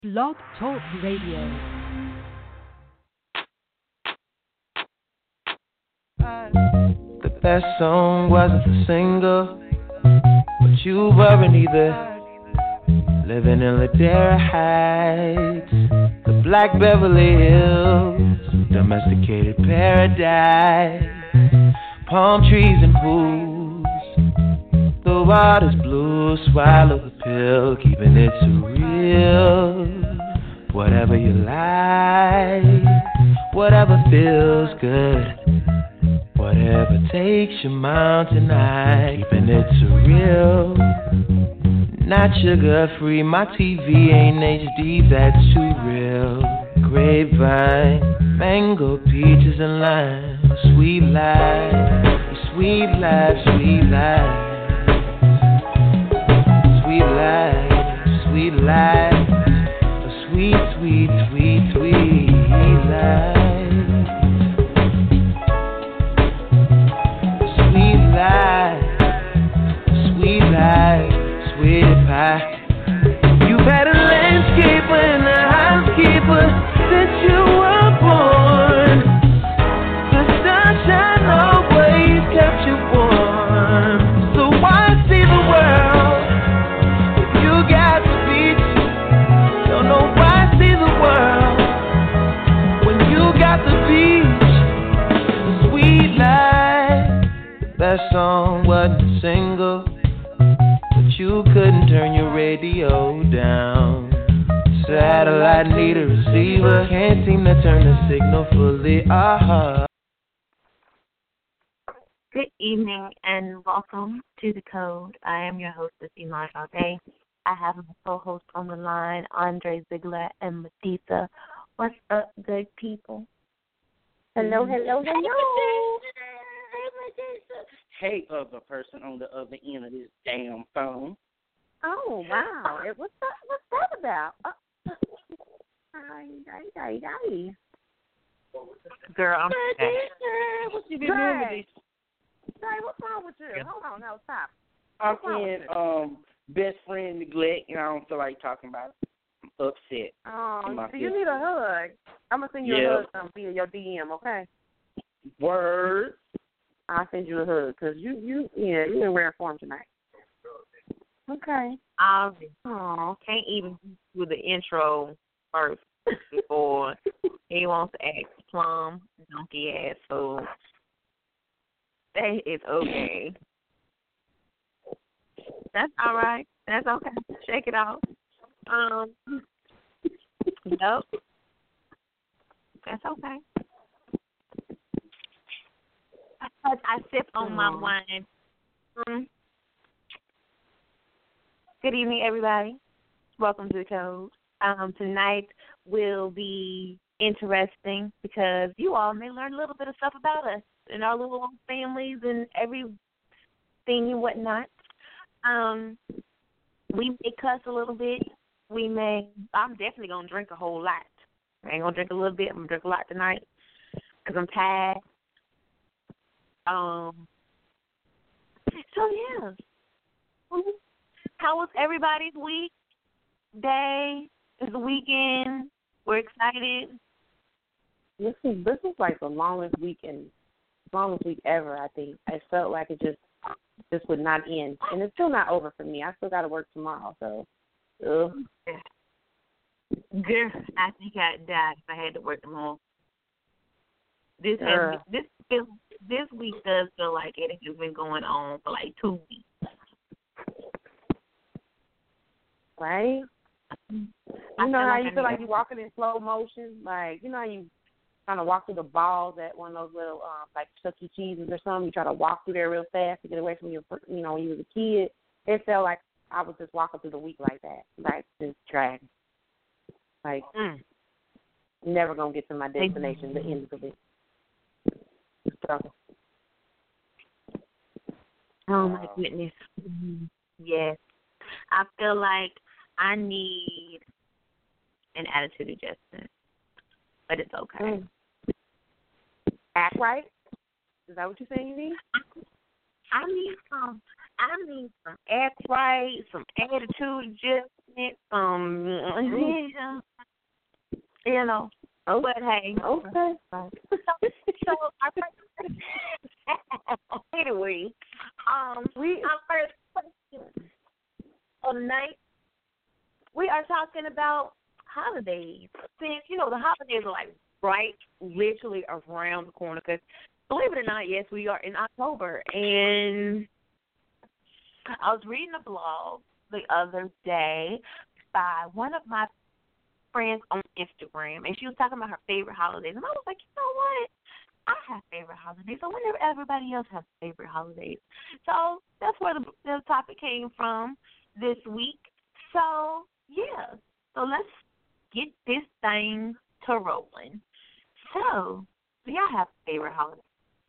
Blog Talk Radio. The best song wasn't the single, but you weren't either. Living in Ladera Heights, the Black Beverly Hills, domesticated paradise, palm trees and pools. The water's blue, swallow the pill, keeping it surreal. Whatever you like, whatever feels good, whatever takes your mind tonight, keeping it surreal. Not sugar free, my TV ain't HD, that's too real. Grapevine, mango, peaches and lime, sweet life, sweet life, sweet life, sweet life, sweet life, a sweet, sweet, sweet, sweet life, sweet life, sweet life. Sweetie pie. You've had a landscaper and a housekeeper since you were born. The sunshine always kept you warm. So why see the world if you got the beach? Don't know why see the world when you got the beach. The sweet life. That song wasn't single, you couldn't turn your radio down. Satellite need a receiver, can't seem to turn the signal fully. Good evening and welcome to The Code. I am your hostess, Iman Sade. I have my co-host on the line, Andre Ziegler and Matisa. What's up, good people? Hello, hello, hello. Hey, other person on the other end of this damn phone. Oh, wow. What's that about? Hi. Girl, I'm what you been doing with this? Hey, what's wrong with you? Hold on, now stop. I'm in best friend neglect, and I don't feel like talking about it. I'm upset. Oh, do you need a hug? I'm going to send you a hug via your DM, okay? Word. I'll send you a hug because you in rare form tonight. Okay. Oh, can't even do the intro first before he wants to act plum, donkey ass. So that is okay. That's all right. That's okay. Shake it off. Nope. That's okay. I sip on my wine. Good evening, everybody. Welcome to The Code. Tonight will be interesting because you all may learn a little bit of stuff about us and our little families and everything and whatnot. We may cuss a little bit. I'm definitely going to drink a whole lot. I ain't going to drink a little bit. I'm going to drink a lot tonight because I'm tired. So yeah. How was everybody's week? Day? It's the weekend. We're excited. This is like the longest week ever, I think. I felt like it just would not end. And it's still not over for me. I still gotta work tomorrow, so Girl, I think I'd die if I had to work tomorrow. This week does feel like it has been going on for like 2 weeks. Right? You know how you feel like you're walking in slow motion? Like, you know how you kind of walk through the balls at one of those little, like Chuck E. Cheese's or something? You try to walk through there real fast to get away from your, when you was a kid. It felt like I was just walking through the week like that. Like, just dragging. Like, never going to get to my destination, the end of the week. Struggle. Oh, my goodness. Yes. I feel like I need an attitude adjustment, but it's okay. Act right? Is that what you're saying you need? I need some act right, some attitude adjustment, it, you know. Oh, But hey, okay. so our first anyway, our first question of the night, we are talking about holidays. Since the holidays are like right, literally around the corner. Because believe it or not, yes, we are in October, and I was reading a blog the other day by one of my friends on Instagram, and she was talking about her favorite holidays, and I was like, you know what? I have favorite holidays. I wonder if everybody else has favorite holidays. So that's where the topic came from this week. So yeah, so let's get this thing to rolling. So, do y'all have a favorite holiday?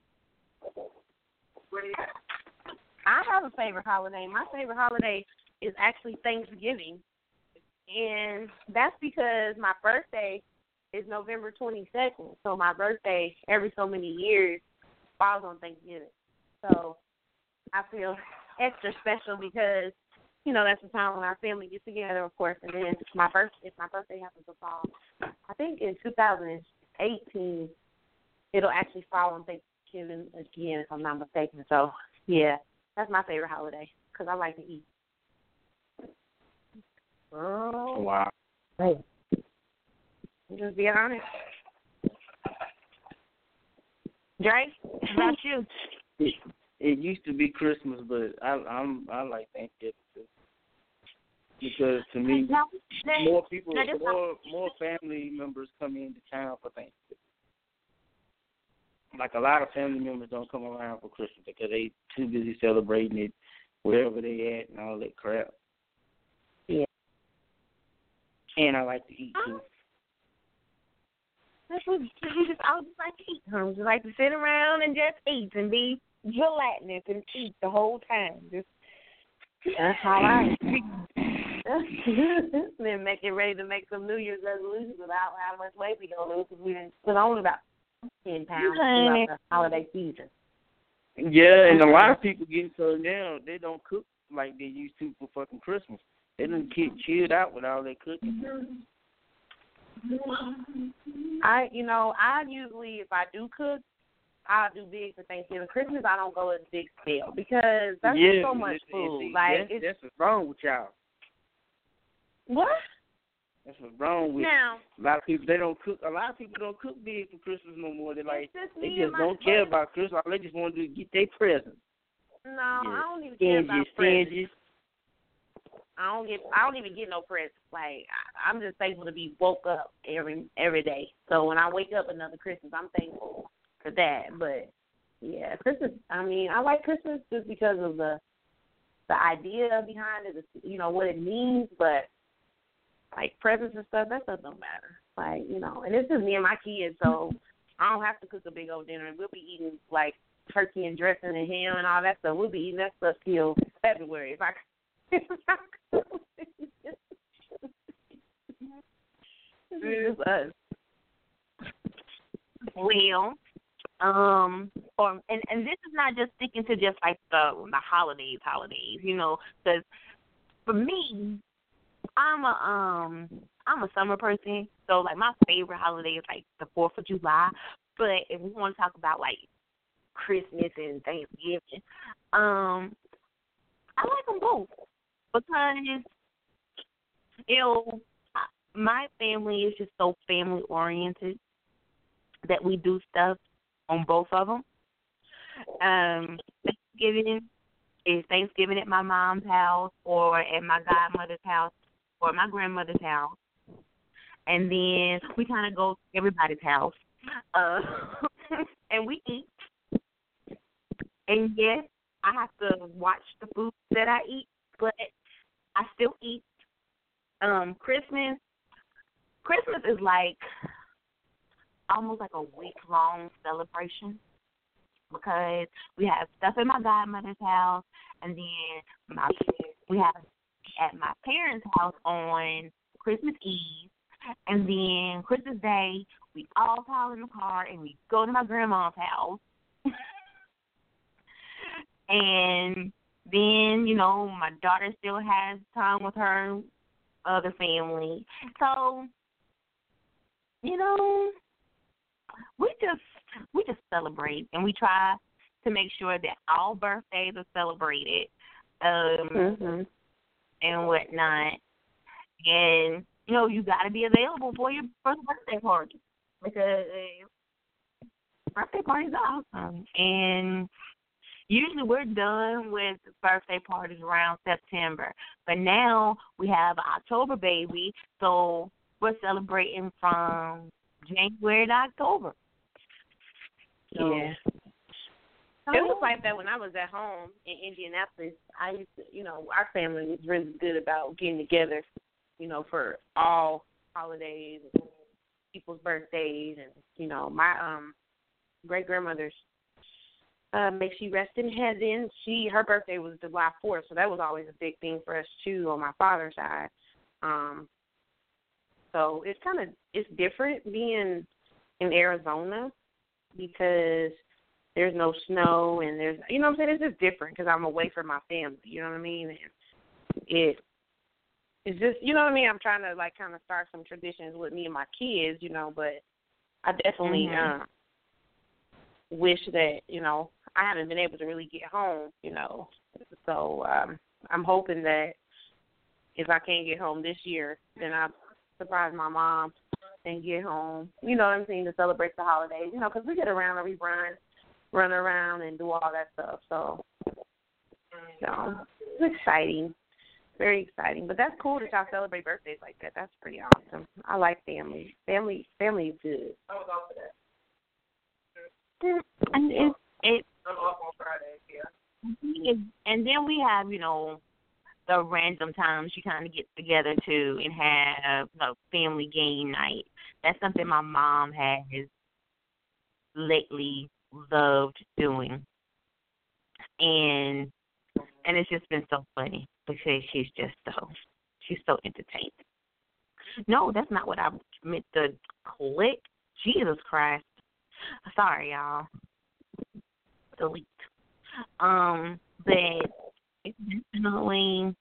I have a favorite holiday. My favorite holiday is actually Thanksgiving. And that's because my birthday is November 22nd. So my birthday every so many years falls on Thanksgiving. So I feel extra special because, that's the time when our family gets together, of course. And then if my birthday happens to fall, I think in 2018, it'll actually fall on Thanksgiving again, if I'm not mistaken. So, yeah, that's my favorite holiday because I like to eat. Oh, wow. Hey. Just be honest. Dre, what about you? It used to be Christmas, but I like Thanksgiving too. Because to me, more people, more family members come into town for Thanksgiving. Like a lot of family members don't come around for Christmas because they too busy celebrating it wherever they at and all that crap. Yeah. And I like to eat too. That's what I would just like to eat. I would just like to sit around and just eat and be gelatinous and eat the whole time. That's how I then get ready to make some New Year's resolutions about how much weight we gonna lose because we didn't put on about 10 pounds throughout the holiday season. Yeah, and a lot of people getting so now they don't cook like they used to for fucking Christmas. They done get chilled out with all that cooking. I usually, if I do cook, I'll do big for Thanksgiving. Christmas, I don't go as big scale because that's just so much food. That's what's wrong with y'all. What? That's what's wrong with now. A lot of people. They don't cook. A lot of people don't cook big for Christmas no more. They just don't my care about Christmas. All they just want to do is get their presents. No, I don't even care about presents. I don't even get no presents. Like I'm just thankful to be woke up every day. So when I wake up another Christmas, I'm thankful for that. But yeah, Christmas. I mean, I like Christmas just because of the idea behind it. What it means. But like presents and stuff, that stuff don't matter. Like and it's just me and my kids, so I don't have to cook a big old dinner. We'll be eating like turkey and dressing and ham and all that stuff. We'll be eating that stuff till February if I. It's us. Well, and this is not just sticking to just like the holidays, because for me, I'm a summer person, so like my favorite holiday is like the 4th of July. But if we want to talk about like Christmas and Thanksgiving, I like them both because my family is just so family oriented that we do stuff on both of them. Thanksgiving at my mom's house or at my godmother's house or my grandmother's house. And then we kind of go to everybody's house. And we eat. And yes, I have to watch the food that I eat, but I still eat. Christmas is like almost like a week-long celebration because we have stuff at my godmother's house, and then we have at my parents' house on Christmas Eve, and then Christmas Day we all pile in the car and we go to my grandma's house, and then my daughter still has time with her other family. So, you know, we just celebrate, and we try to make sure that all birthdays are celebrated, and whatnot. And you know, you got to be available for your first birthday party because birthday parties are awesome. And usually we're done with birthday parties around September, but now we have an October baby, so we're celebrating from January to October. So, yeah. It was like that when I was at home in Indianapolis. I used to, you know, our family was really good about getting together, you know, for all holidays, and people's birthdays, and you know, my great grandmother's. May she rest in heaven. Her birthday was July 4th, so that was always a big thing for us too on my father's side. So it's different being in Arizona because there's no snow and there's, you know what I'm saying? It's just different because I'm away from my family. You know what I mean? And it's just, you know what I mean? I'm trying to like kind of start some traditions with me and my kids, you know, but I definitely wish that, you know, I haven't been able to really get home, you know. So I'm hoping that if I can't get home this year, then I'll surprise my mom and get home, you know what I'm saying, to celebrate the holidays, you know, because we get around and we run around and do all that stuff. So it's exciting, very exciting. But that's cool that y'all celebrate birthdays like that. That's pretty awesome. I like family. Family is good. I was off for that. And I'm off on Fridays, yeah. And then we have, you know, the random times you kind of get together too and have a family game night. That's something my mom has lately loved doing, and it's just been so funny because she's so entertaining. No, that's not what I meant to click. Jesus Christ. Sorry, y'all. Delete. But it's definitely,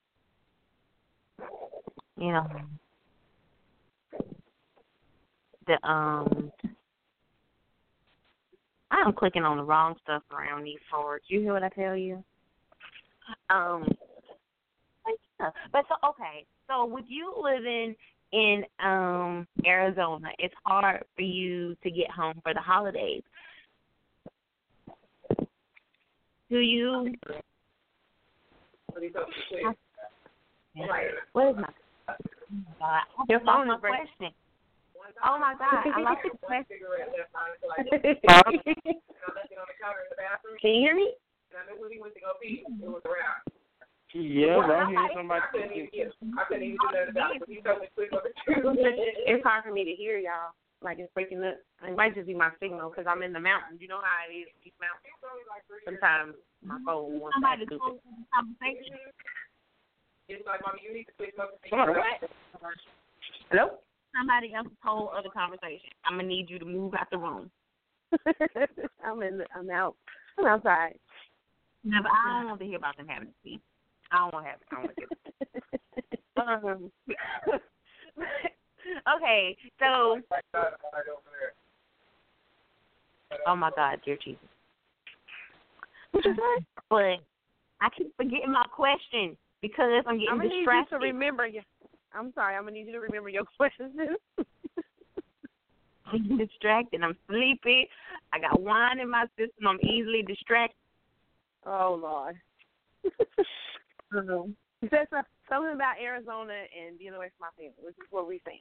you know, I'm clicking on the wrong stuff around these cards. You hear what I tell you? But so okay. So with you living in Arizona, it's hard for you to get home for the holidays. Do you? What is my? Your phone is question. Oh my God! I lost the question. Can you hear me? Yeah, but I hear somebody. It's hard for me to hear y'all. Like it's breaking up. It might just be my signal because I'm in the mountains. You know how it is. These mountains. Sometimes my phone wants to act stupid. Hello? Somebody else's whole other conversation. I'm gonna need you to move out the room. I'm outside. No, but I don't want to hear about them having to see. I don't want to have it. I don't want to hear it. Okay, so. Oh my God, dear Jesus. But I keep forgetting my question because I'm getting distracted. I'm gonna need you to remember. I'm sorry. I'm gonna need you to remember your questions. I'm distracted. I'm sleepy. I got wine in my system. I'm easily distracted. Oh Lord. You said something about Arizona and being away from my family. This is what we're saying.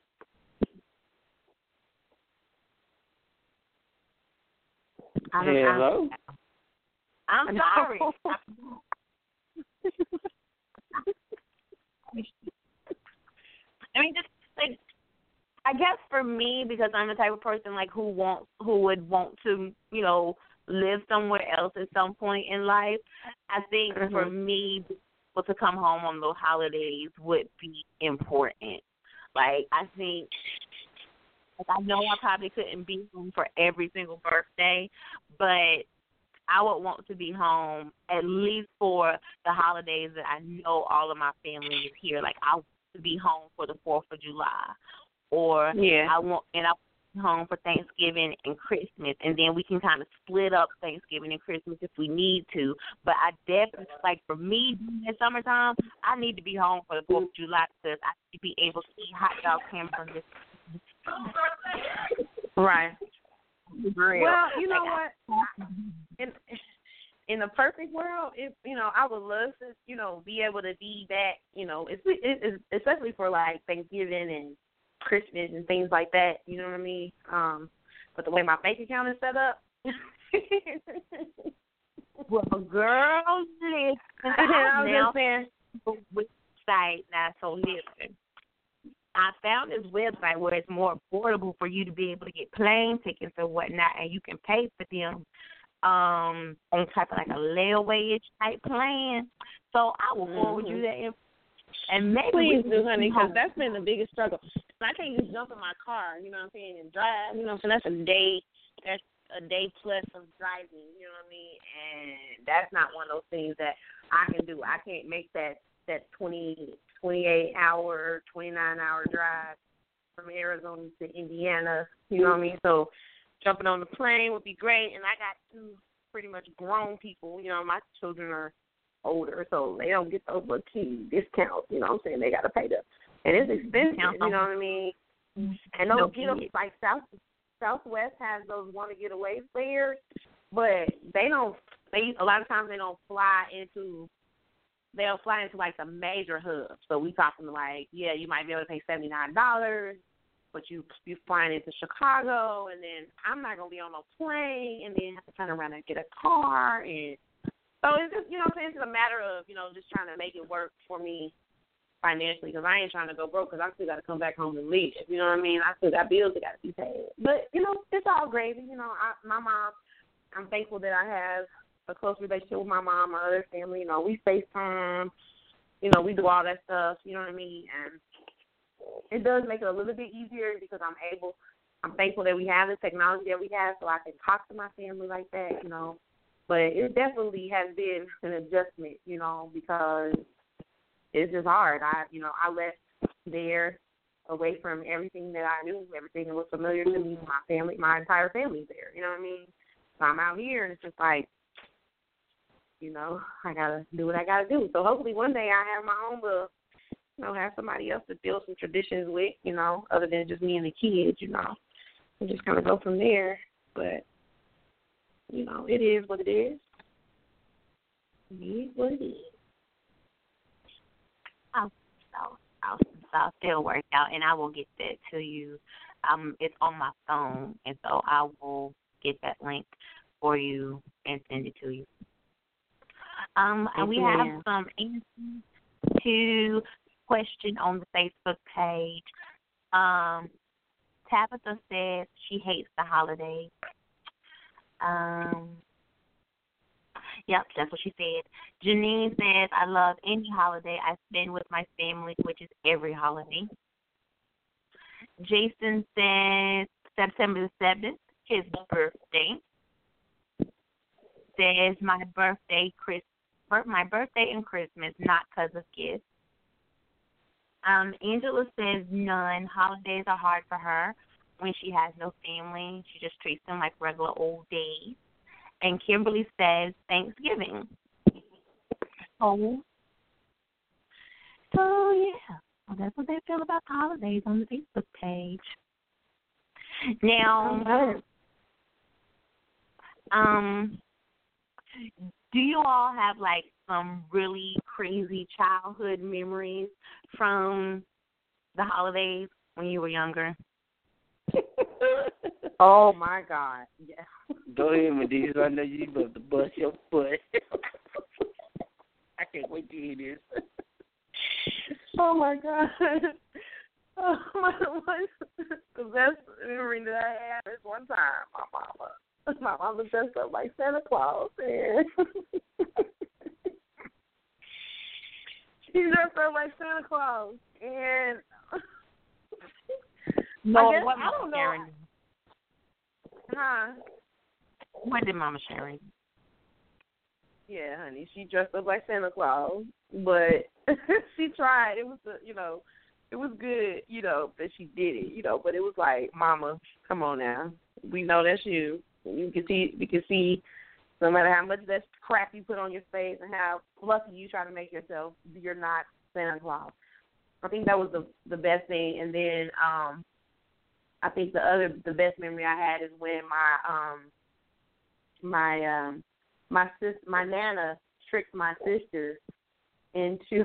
Hello? I'm sorry. I mean, just like, I guess for me, because I'm the type of person like who would want to, you know, live somewhere else at some point in life. I think for me, to come home on those holidays would be important. Like, I think, like, I know I probably couldn't be home for every single birthday, but I would want to be home at least for the holidays that I know all of my family is here. Like, to be home for the 4th of July, or I want to be home for Thanksgiving and Christmas, and then we can kind of split up Thanksgiving and Christmas if we need to. But I definitely, like for me in summertime, I need to be home for the 4th of July because I need to be able to eat hot dog hamburgers. Right. Well, you know what? In the perfect world, if I would love to, be able to be back. It's especially for like Thanksgiving and Christmas and things like that. You know what I mean? But the way my bank account is set up. Well, girl, listen. I was just saying. Website now, so listen. I found this website where it's more affordable for you to be able to get plane tickets or whatnot, and you can pay for them on type of like a layaway-ish type plan. So I will forward you that info. And maybe please do, honey, because that's been the biggest struggle. I can't just jump in my car, you know what I'm saying, and drive. You know what I'm saying? That's a day plus of driving, you know what I mean? And that's not one of those things that I can do. I can't make that 28-hour, 29-hour drive from Arizona to Indiana, you know what I mean? So jumping on the plane would be great. And I got 2 pretty much grown people. My children are older, so they don't get those little key discounts, you know what I'm saying? They got to pay them. And it's expensive, you know what I mean? And those like Southwest has those want-to-get away fares, but a lot of times they don't fly into like the major hubs. So we talking like, you might be able to pay $79, but you're flying into Chicago, and then I'm not going to be on no plane, and then have to turn around and get a car. And so it's just, what I'm saying, it's a matter of, just trying to make it work for me financially, because I ain't trying to go broke, because I still got to come back home and live. You know what I mean? I still got bills that got to be paid. But, it's all gravy. My mom, I'm thankful that I have a close relationship with my mom, my other family. We FaceTime. We do all that stuff. You know what I mean? And it does make it a little bit easier because I'm thankful that we have the technology that we have, so I can talk to my family like that, But it definitely has been an adjustment, because it's just hard. I left there away from everything that I knew, everything that was familiar to me, my family, my entire family's there, you know what I mean? So I'm out here, and it's just like, I got to do what I got to do. So hopefully one day I have my own little, have somebody else to build some traditions with, other than just me and the kids, and just kind of go from there. But, it is what it is. It is what it is. I'll still work out, and I will get that to you. It's on my phone, and so I will get that link for you and send it to you. And we have some answers to question on the Facebook page. Tabitha says she hates the holidays. Yep, that's what she said. Janine says, I love any holiday I spend with my family, which is every holiday. Jason says September the 7th, his birthday. Says my birthday and Christmas, not because of gifts. Angela says none. Holidays are hard for her when she has no family. She just treats them like regular old days. And Kimberly says Thanksgiving. So yeah. Well, that's what they feel about the holidays on the Facebook page. Now, do you all have like some really crazy childhood memories from the holidays when you were younger? Oh my God! Yeah. Go ahead, Medeja. I know you love to bust your foot. I can't wait to hear this. Oh my God! Oh my! The best memory that I had is one time my mama dressed up like Santa Claus, and she dressed up like Santa Claus, and no, I don't know. Huh? What did Mama Sharon? Yeah, honey, she dressed up like Santa Claus, but she tried. It was, it was good, that she did it, but it was like, Mama, come on now. We know that's you. We can see no matter how much of that crap you put on your face and how fluffy you try to make yourself, you're not Santa Claus. I think that was the best thing. And then I think the best memory I had is when my Nana tricked my sister into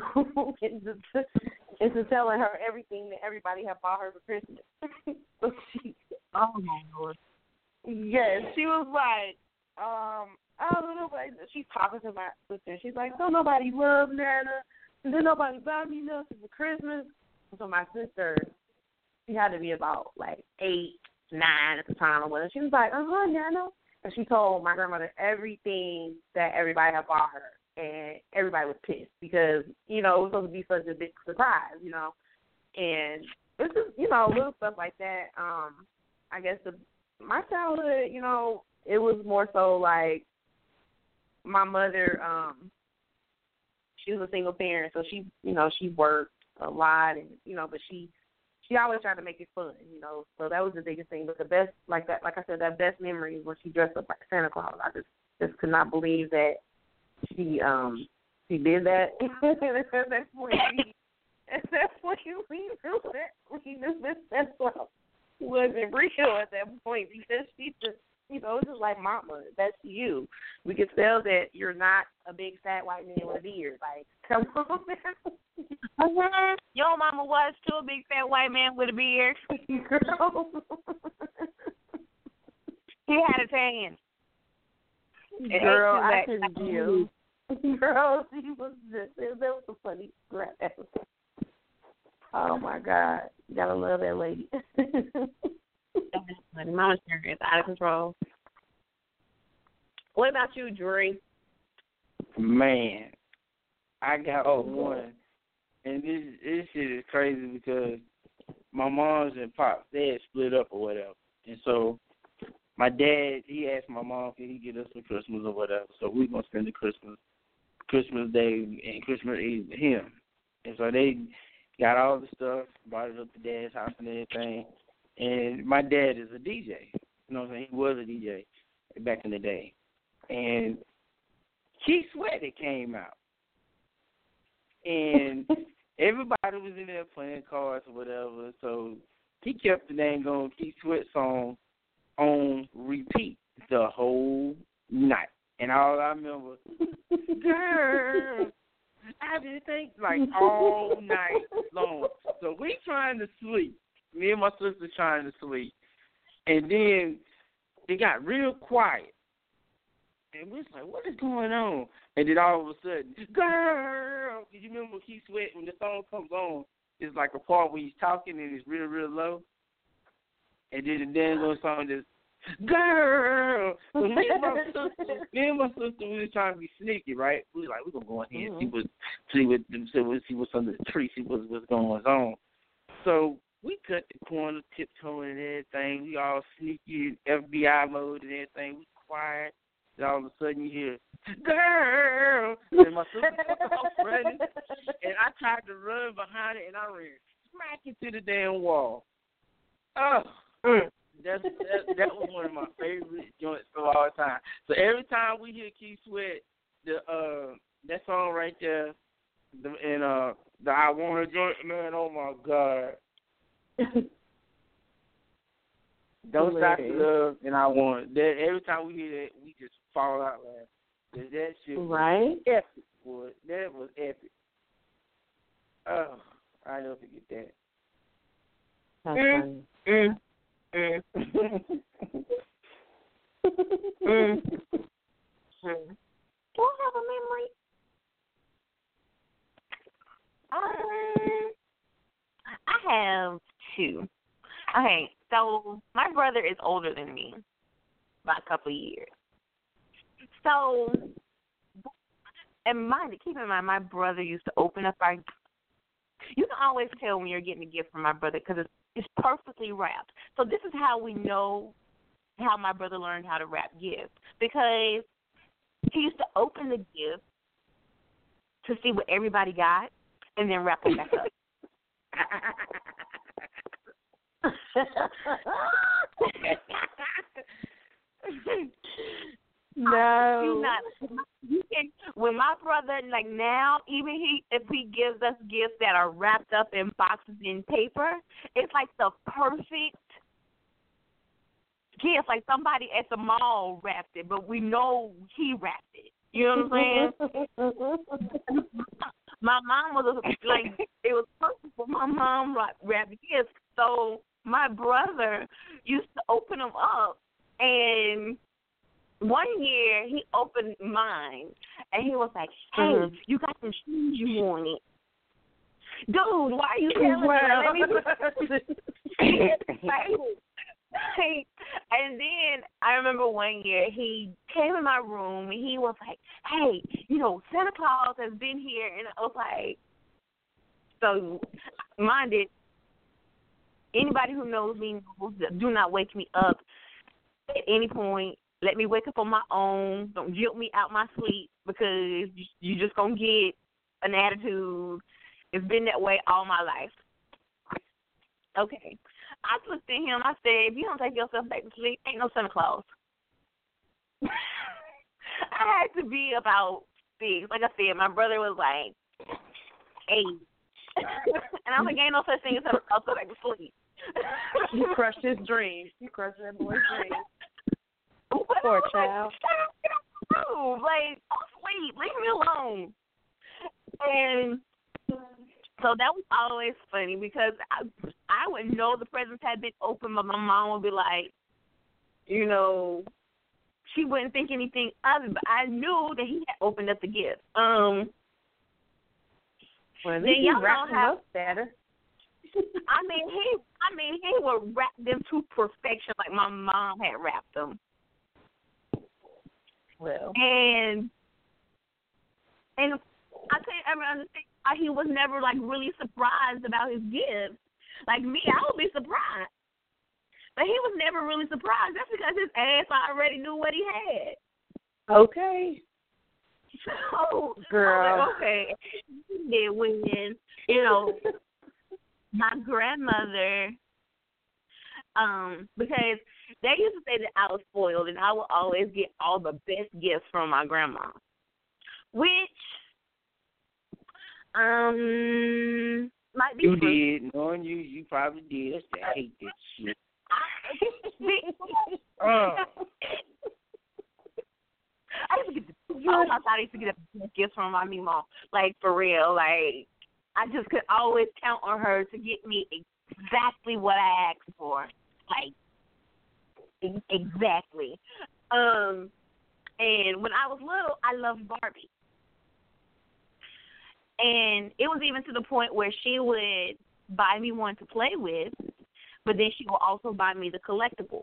telling her everything that everybody had bought her for Christmas. So oh my Lord. Yes, she was like, I don't know. She's talking to my sister. She's like, don't nobody love Nana. Didn't nobody buy me nothing for Christmas. So my sister, she had to be about like 8, 9 at the time or whatever. She was like, Nana. And she told my grandmother everything that everybody had bought her. And everybody was pissed because, it was supposed to be such a big surprise, And it's just, little stuff like that. I guess my childhood, it was more so like my mother, she was a single parent, so she worked a lot and, but she always tried to make it fun, so that was the biggest thing. But the best, like I said, that best memory is when she dressed up like Santa Claus. I just could not believe that she did that. At that point, we knew that Santa Claus wasn't real at that point because she just, it's just like, Mama, that's you. We could tell that you're not a big fat white man with a beard. Like, come on now. Your mama was too, a big fat white man with a beard. Girl. He had a tan. Girl, I couldn't deal. Girl, she was just, that was a funny crap episode. Oh, my God. You got to love that lady. Mama's turn is out of control. What about you, Dre? Man, I got one. And this shit is crazy because my mom's and pops, they had split up or whatever. And so my dad, he asked my mom, can he get us some Christmas or whatever. So we going to spend the Christmas Day and Christmas Eve with him. And so they got all the stuff, brought it up to Dad's house and everything. And my dad is a DJ. You know what I'm saying? He was a DJ back in the day. And Keith Sweat came out. And everybody was in there playing cards or whatever. So he kept the dang on Keith Sweat song on repeat the whole night. And all I remember, girl, I didn't think, like, all night long. So we trying to sleep. Me and my sister trying to sleep. And then it got real quiet. And we was like, what is going on? And then all of a sudden, girl, you remember Keith Sweat, when the song comes on, it's like a part where he's talking and it's real, real low. And then the dang on song just, girl. So me and my sister, we was trying to be sneaky, right? We was like, we're going to go in here and see what's under the tree, see what's going on. So we cut the corner, tiptoeing and everything. We all sneaky, FBI mode and everything. We quiet. And all of a sudden you hear, girl. And my sister took off running. And I tried to run behind it, and I ran smack into the damn wall. Oh, that was one of my favorite joints of all time. So every time we hear Keith Sweat, that song right there, and the I Want a Joint, man, oh my God. Don't Stop the Love and I Want that. Every time we hear that, we just fall out laughing. That shit was epic, boy. That was epic. Oh, I never forget that. That's funny. Do I have a memory? I have two. Okay, so my brother is older than me by a couple of years. So, keep in mind, my brother used to open up our. You can always tell when you're getting a gift from my brother because it's perfectly wrapped. So this is how we know how my brother learned how to wrap gifts, because he used to open the gift to see what everybody got and then wrap it back up. No. You can, when my brother, like now, even if he gives us gifts that are wrapped up in boxes in paper, it's like the perfect gift. Like somebody at the mall wrapped it, but we know he wrapped it. You know what I'm saying? My mom was like, it was perfect for my mom wrapped gifts. So my brother used to open them up, and one year he opened mine, and he was like, "Hey, you got some shoes you wanted, dude? Why are you telling me?" And then I remember one year he came in my room and he was like, "Hey, Santa Claus has been here," and I was like, so mind it, anybody who knows me knows that do not wake me up at any point. Let me wake up on my own. Don't guilt me out my sleep because you're just going to get an attitude. It's been that way all my life. Okay. I looked at him. I said, if you don't take yourself back to sleep, ain't no Santa Claus. I had to be about 6. Like I said, my brother was like 8. And I was like, ain't no such thing as Santa Claus, go back to sleep. You crushed his dreams. You crushed that boy's dreams. Poor child. Like, oh, sweet, leave me alone. And so that was always funny because I would know the presents had been opened, but my mom would be like, she wouldn't think anything of it, but I knew that he had opened up the gift. Well, at least you wrapped them up better. I mean, he would wrap them to perfection, like my mom had wrapped them. Well, and I couldn't ever understand why he was never like really surprised about his gifts. Like me, I would be surprised, but he was never really surprised. That's because his ass already knew what he had. Okay. So, girl, like, okay, then when my grandmother, because they used to say that I was spoiled and I would always get all the best gifts from my grandma, which might be you true. did. Knowing you probably did. I hate this shit. I used to get gifts from my mom, like for real. Like I just could always count on her to get me exactly what I asked for, like exactly. And when I was little, I loved Barbie, and it was even to the point where she would buy me one to play with, but then she would also buy me the collectible.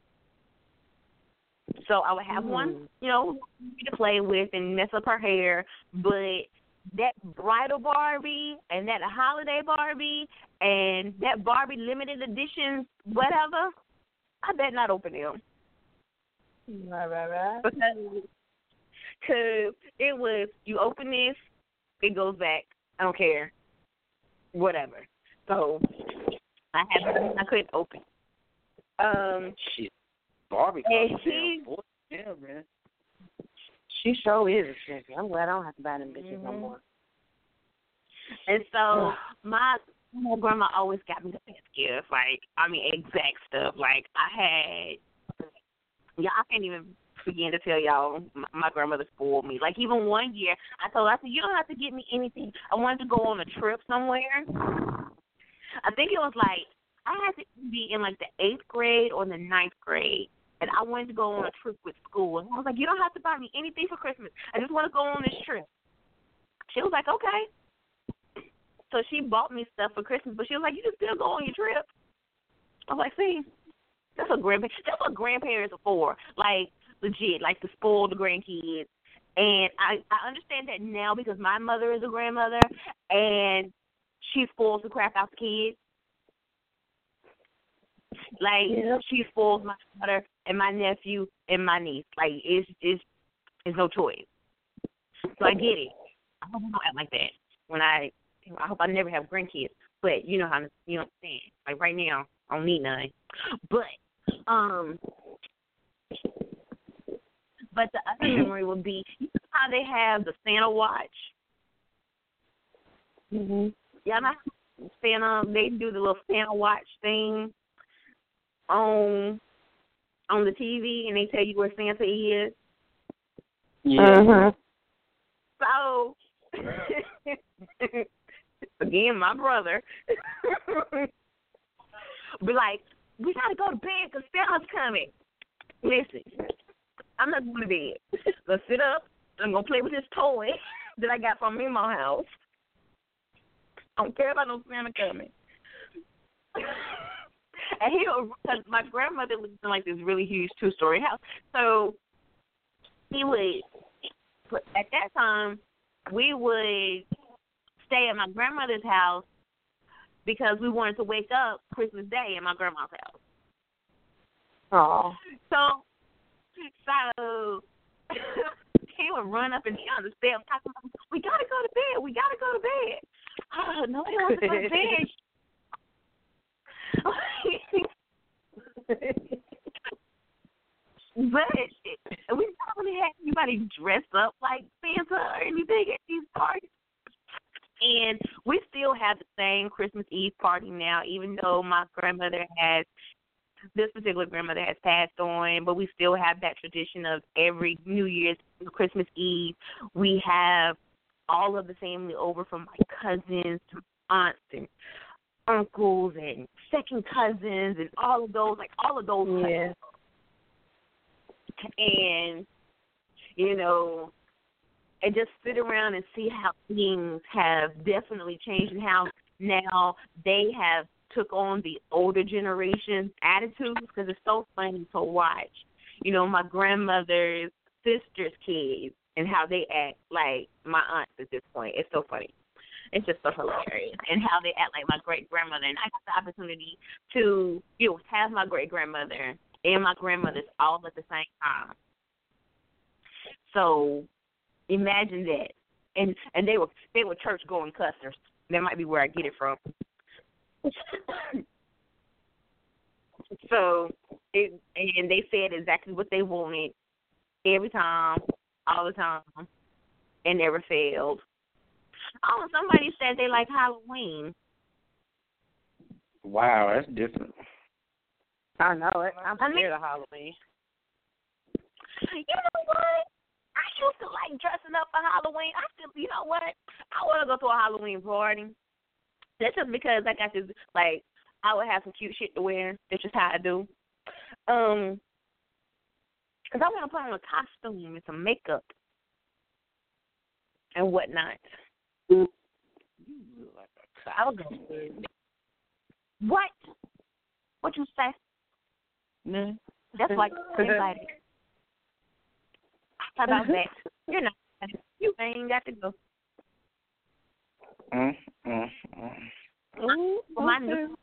So I would have one, to play with and mess up her hair, but that bridal Barbie and that holiday Barbie and that Barbie limited edition whatever, I bet not open them. Right. Because it was, you open this, it goes back. I don't care. Whatever. So I couldn't open. Shit. Barbie man. She sure is expensive. I'm glad I don't have to buy them bitches no more. And so my grandma always got me the best gifts. Like, exact stuff. Like, I can't even begin to tell y'all my grandmother spoiled me. Like, even one year, I told her, I said, you don't have to get me anything. I wanted to go on a trip somewhere. I think it was like, I had to be in like the 8th grade or the 9th grade. And I wanted to go on a trip with school. And I was like, you don't have to buy me anything for Christmas. I just want to go on this trip. She was like, okay. So she bought me stuff for Christmas, but she was like, you can still go on your trip. I was like, see, that's what grandparents are for. Like, legit, like to spoil the grandkids. And I understand that now because my mother is a grandmother, and she spoils the crap out the kids. Like, she spoils my daughter and my nephew and my niece. Like, it's no choice. So I get it. I hope I don't act like that. I hope I never have grandkids. But you know what I'm saying. Like right now, I don't need none. But the other memory would be, you know how they have the Santa watch? Mhm. Yeah, know Santa. They do the little Santa watch thing on the TV, and they tell you where Santa is. Yeah. So, again, my brother be like, we got to go to bed because Santa's coming. Listen, I'm not going to bed. Let's sit up. I'm going to play with this toy that I got from my house. I don't care about no Santa coming. And cause my grandmother lived in like this really huge 2-story house. So he would, at that time, we would stay at my grandmother's house because we wanted to wake up Christmas Day at my grandma's house. Oh. So he would run up and down the stairs talking about, we got to go to bed. We got to go to bed. Oh, nobody wants to go to bed. But we don't really have anybody dressed up like Santa or anything at these parties. And we still have the same Christmas Eve party now, even though this particular grandmother has passed on, but we still have that tradition of every New Year's, Christmas Eve, we have all of the family over from my cousins to aunts and uncles and second cousins and all of those Yeah. And, and just sit around and see how things have definitely changed and how now they have took on the older generation's attitudes, because it's so funny to watch, my grandmother's sister's kids and how they act like my aunts at this point. It's so funny. It's just so hilarious. And how they act like my great-grandmother. And I got the opportunity to, have my great-grandmother and my grandmothers all at the same time. So imagine that. And they were church-going cussers. That might be where I get it from. So, and they said exactly what they wanted every time, all the time, and never failed. Oh, somebody said they like Halloween. Wow, that's different. I know it. I'm scared of Halloween. You know what? I used to like dressing up for Halloween. You know what? I want to go to a Halloween party. That's just because I got this, like, I would have some cute shit to wear. That's just how I do. Because I want to put on a costume and some makeup and whatnot. So I was going to What? What you say? No. That's like everybody. How about that? You ain't got to go. My new.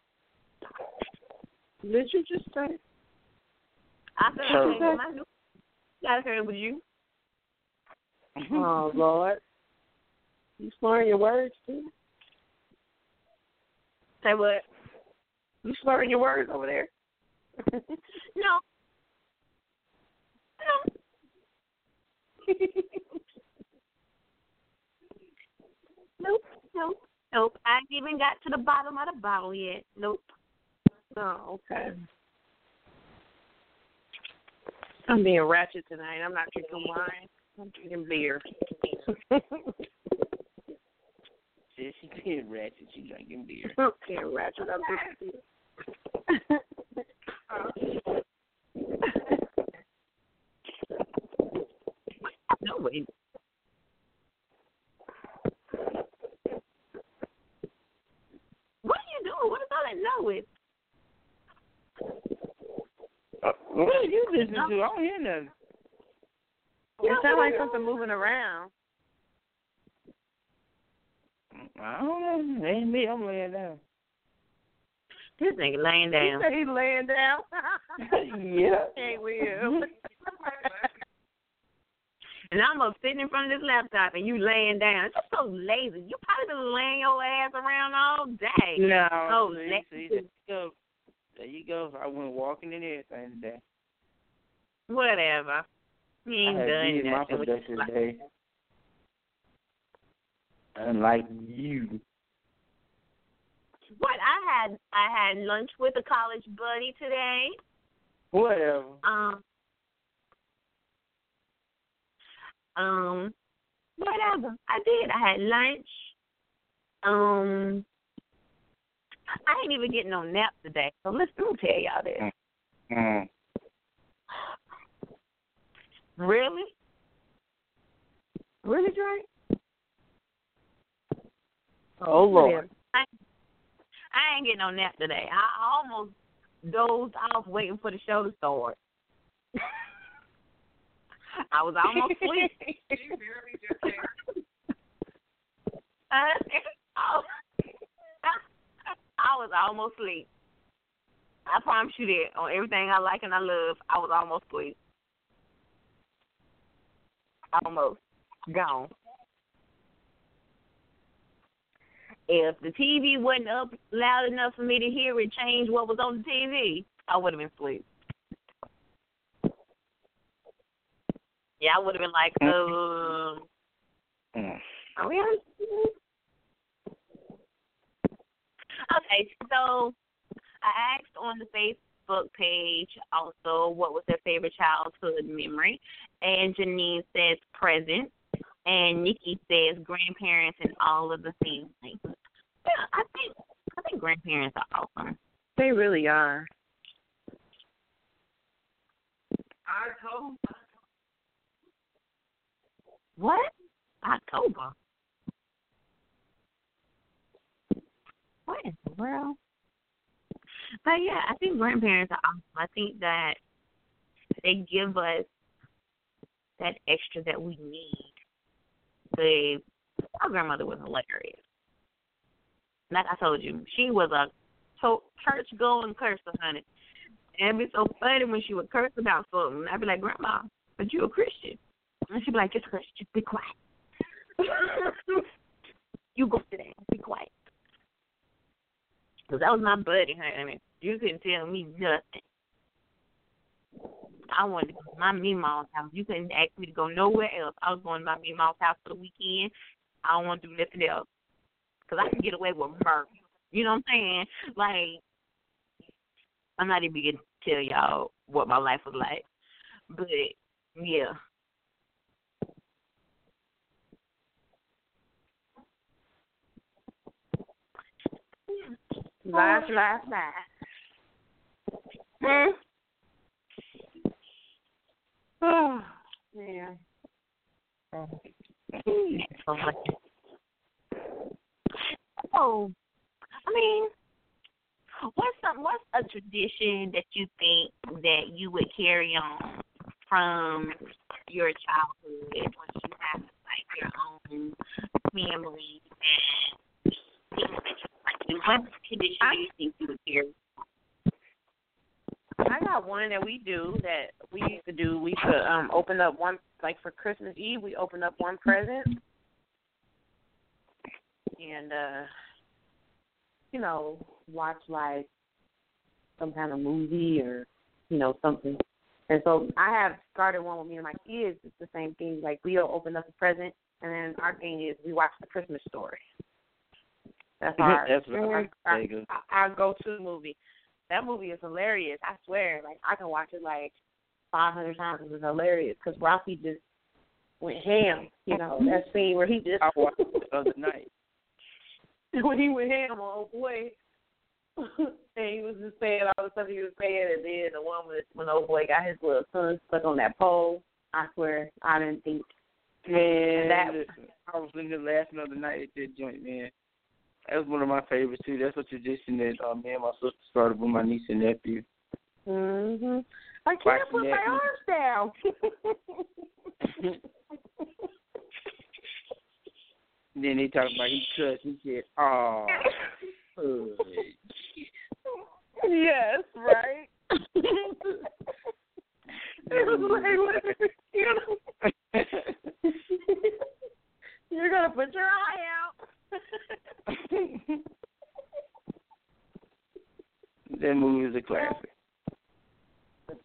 Did you just say? I said my new. Got her with you. Oh Lord, you slurring your words too? Say what? You slurring your words over there? No. Nope. I ain't even got to the bottom of the bottle yet. Nope. Oh, okay. I'm being ratchet tonight. I'm not drinking wine. I'm drinking beer. She being ratchet. She drinking beer. Okay, ratchet. I'm drinking beer. No way. What are you doing? What is all that noise? What are you listening to? I don't hear nothing. It sounds like something moving around. I don't know. It ain't me. I'm laying down. This nigga laying down. He said he's laying down. Yeah. Hey, Will. And I'm up sitting in front of this laptop and you laying down. It's just so lazy. You probably been laying your ass around all day. No, Oh, see, there you go. There you go. I went walking and everything today. Whatever. You ain't done my nothing. productive day. Unlike you. What I had lunch with a college buddy today. Whatever. Whatever. I did. I had lunch. I ain't even getting no nap today. So let me tell y'all this. Really? Really, Dre? Oh, Lord. I ain't getting no nap today. I almost dozed off waiting for the show to start. I was almost asleep. I was almost asleep. I promise you that. On everything I like and I love, I was almost asleep. Almost. Gone. If the TV wasn't up loud enough for me to hear it change what was on the TV, I would have been asleep. Yeah, I would have been like, are we on? Okay, so I asked on the Facebook page also what was their favorite childhood memory, and Janine says present, and Nikki says grandparents and all of the family. Yeah, I think grandparents are awesome. They really are. October. What? October. What in the world? But yeah, I think grandparents are awesome. I think that they give us that extra that we need. Our grandmother was hilarious. Like I told you, she was a church-going cursor, honey. And it'd be so funny when she would curse about something. I'd be like, Grandma, but you're a Christian. And she'd be like, just curse, just be quiet. You go sit down, be quiet. Because that was my buddy, honey. You couldn't tell me nothing. I wanted to go to my Meemaw's house. You couldn't ask me to go nowhere else. I was going to my Meemaw's house for the weekend. I don't want to do nothing else. Because I can get away with murder. You know what I'm saying? Like, I'm not even going to tell y'all what my life was like. But, yeah. Last night. Oh, man. Oh, I mean, what's a tradition that you think that you would carry on from your childhood once you have like your own family and things that you like? What tradition do you think you would carry? I got one that we do that we used to do. We used to open up one, like for Christmas Eve, we open up one present. And, you know, watch like some kind of movie or, you know, something. And so I have started one with me and my kids. It's the same thing. Like we'll open up a present, and then our thing is we watch The Christmas Story. That's our go-to movie. That movie is hilarious. I swear. Like I can watch it like 500 times. It's hilarious because Ralphie just went ham. You know that scene where he just. I watched it the other night. When he went ham on old boy, and he was just saying all the stuff he was saying, and then the one when old boy got his little son stuck on that pole. I swear, I didn't think. Man, listen, I was in there laughing the other night at that joint, man. That was one of my favorites too. That's a tradition that me and my sister started with my niece and nephew. Mhm. I can't put my arms down. Then they talk about he cussed. He said, "Oh." Yes, right. It was like, you know.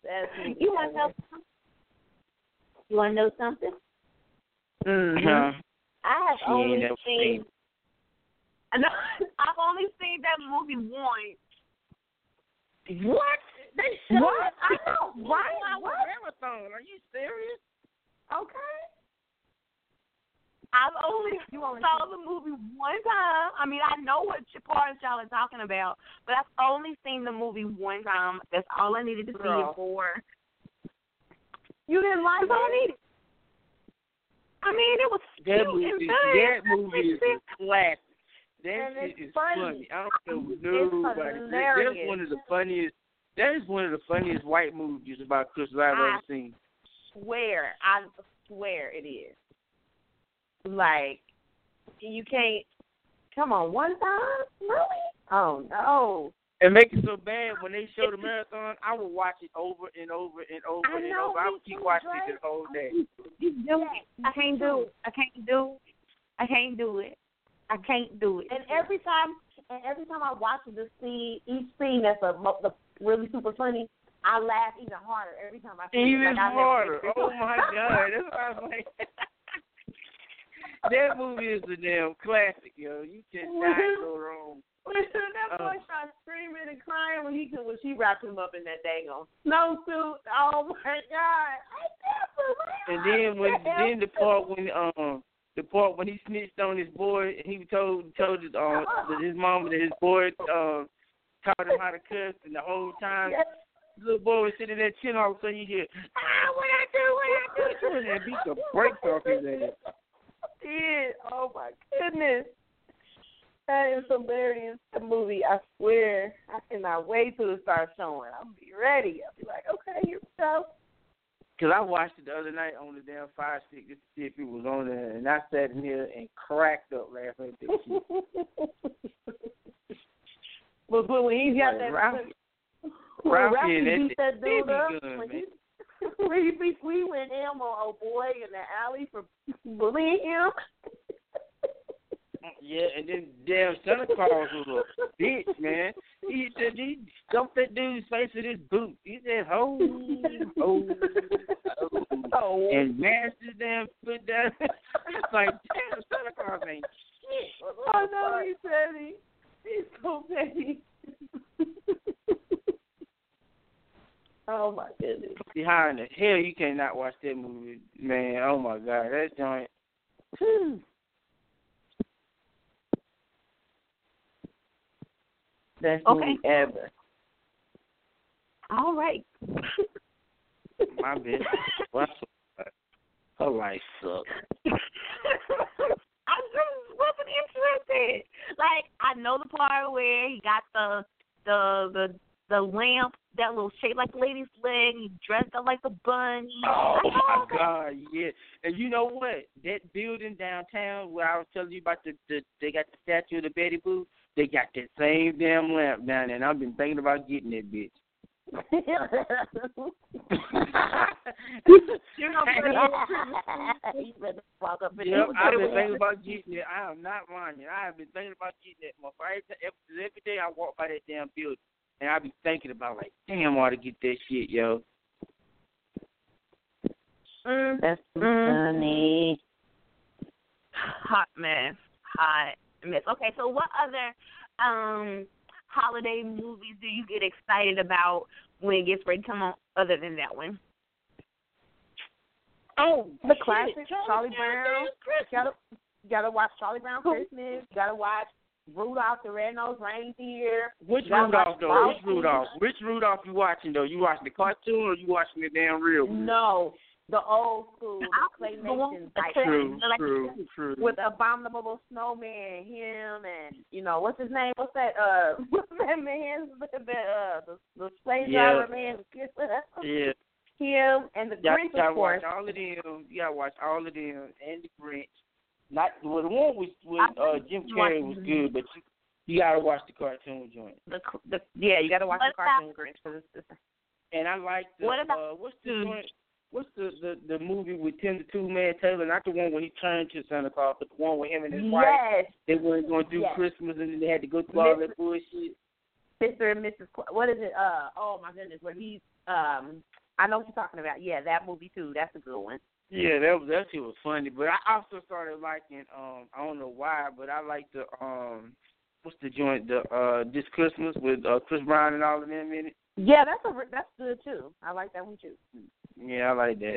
You want to know? You want to know something? Mm-hmm. I have only seen. No, I've only seen that movie once. What? They showed What? I know. Why? What? Marathon? Are you serious? Okay. I've only saw the movie one time. I mean, I know what part y'all are talking about, but I've only seen the movie one time. That's all I needed to see it for. You didn't like it? I mean, it was cute and fun. That movie is a classic. That shit is funny. I don't know nobody. That's one of the funniest. That is one of the funniest white movies about Christmas I've ever seen. I swear it is. Like, you can't. Come on, one time? Really? Oh no. And make it so bad when they show the marathon, I will watch it over and over and over and over. I would keep watching it the whole day. I can't do it. I can't do it. And every time I watch each scene that's really super funny, I laugh even harder every time I see it. Even harder. Oh my God. That's what I was like. That movie is a damn classic, yo. You cannot go wrong. Listen, that boy started screaming and crying when she wrapped him up in that dang snowsuit. Oh my God! And then the part when he snitched on his boy, and he told his mom that his boy taught him how to cuss, and the whole time the little boy was sitting there chilling. All of a sudden you hear, what I do, and beat the brakes off his ass. Oh my goodness. That is hilarious, the movie, I swear. I cannot wait till it starts showing. I'll be ready. I'll be like, okay, here we go. Because I watched it the other night on the damn Fire Stick just to see if it was on there, and I sat in here and cracked up laughing at that shit. But when he got that... Ralphie beat that dude up, when he went him on old boy in the alley for bullying him. Yeah, and then damn Santa Claus was a bitch, man. He said he dumped that dude's face with his boot. He said, ho, and mashed his damn foot down. It's like, damn, Santa Claus ain't shit. I know he said he's so petty. Oh my goodness. Behind the hell, you cannot watch that movie, man. Oh my God, that joint. Best movie ever. All right. My bitch. Her life sucks. I just wasn't interested. Like, I know the part where he got the lamp that little shaped like a lady's leg. He dressed up like a bunny. Oh my God, yeah. And you know what? That building downtown where I was telling you about they got the statue of the Betty Boo. They got that same damn lamp down there, and I've been thinking about getting that bitch. Yep, I've been thinking about getting it. I am not lying. I have been thinking about getting it. Every day I walk by that damn building, and I be thinking about, like, damn, I ought to get that shit, yo. That's funny. Hot mess. Okay, so what other holiday movies do you get excited about when it gets ready to come on other than that one? Oh, the classic, Charlie Brown. You gotta watch Charlie Brown Christmas. You gotta watch Rudolph the Red-Nosed Reindeer. Which Rudolph, though? Which Rudolph you watching, though? You watching the cartoon or you watching the damn real one? No, the old school, the claymation type. True. With Abominable Snowman, him, and, what's his name? What's that man? The slave driver man. Yeah. Him and the Grinch, of course. You gotta watch all of them and the Grinch. The one with Jim Carrey was good, but you gotta watch the cartoon joint. You gotta watch the cartoon Grinch. And I like what's the movie with Tim the Two-Man Taylor? Not the one where he turned to Santa Claus, but the one with him and his wife. They weren't going to do Christmas, and then they had to go through all that bullshit. Mr. and Mrs. What is it? Oh my goodness, where he's I know what you're talking about. Yeah, that movie too. That's a good one. Yeah, that shit was funny. But I also started liking I don't know why, but I like the what's the joint, the This Christmas with Chris Brown and all of them in it. Yeah, that's good too. I like that one too. Yeah, I like that.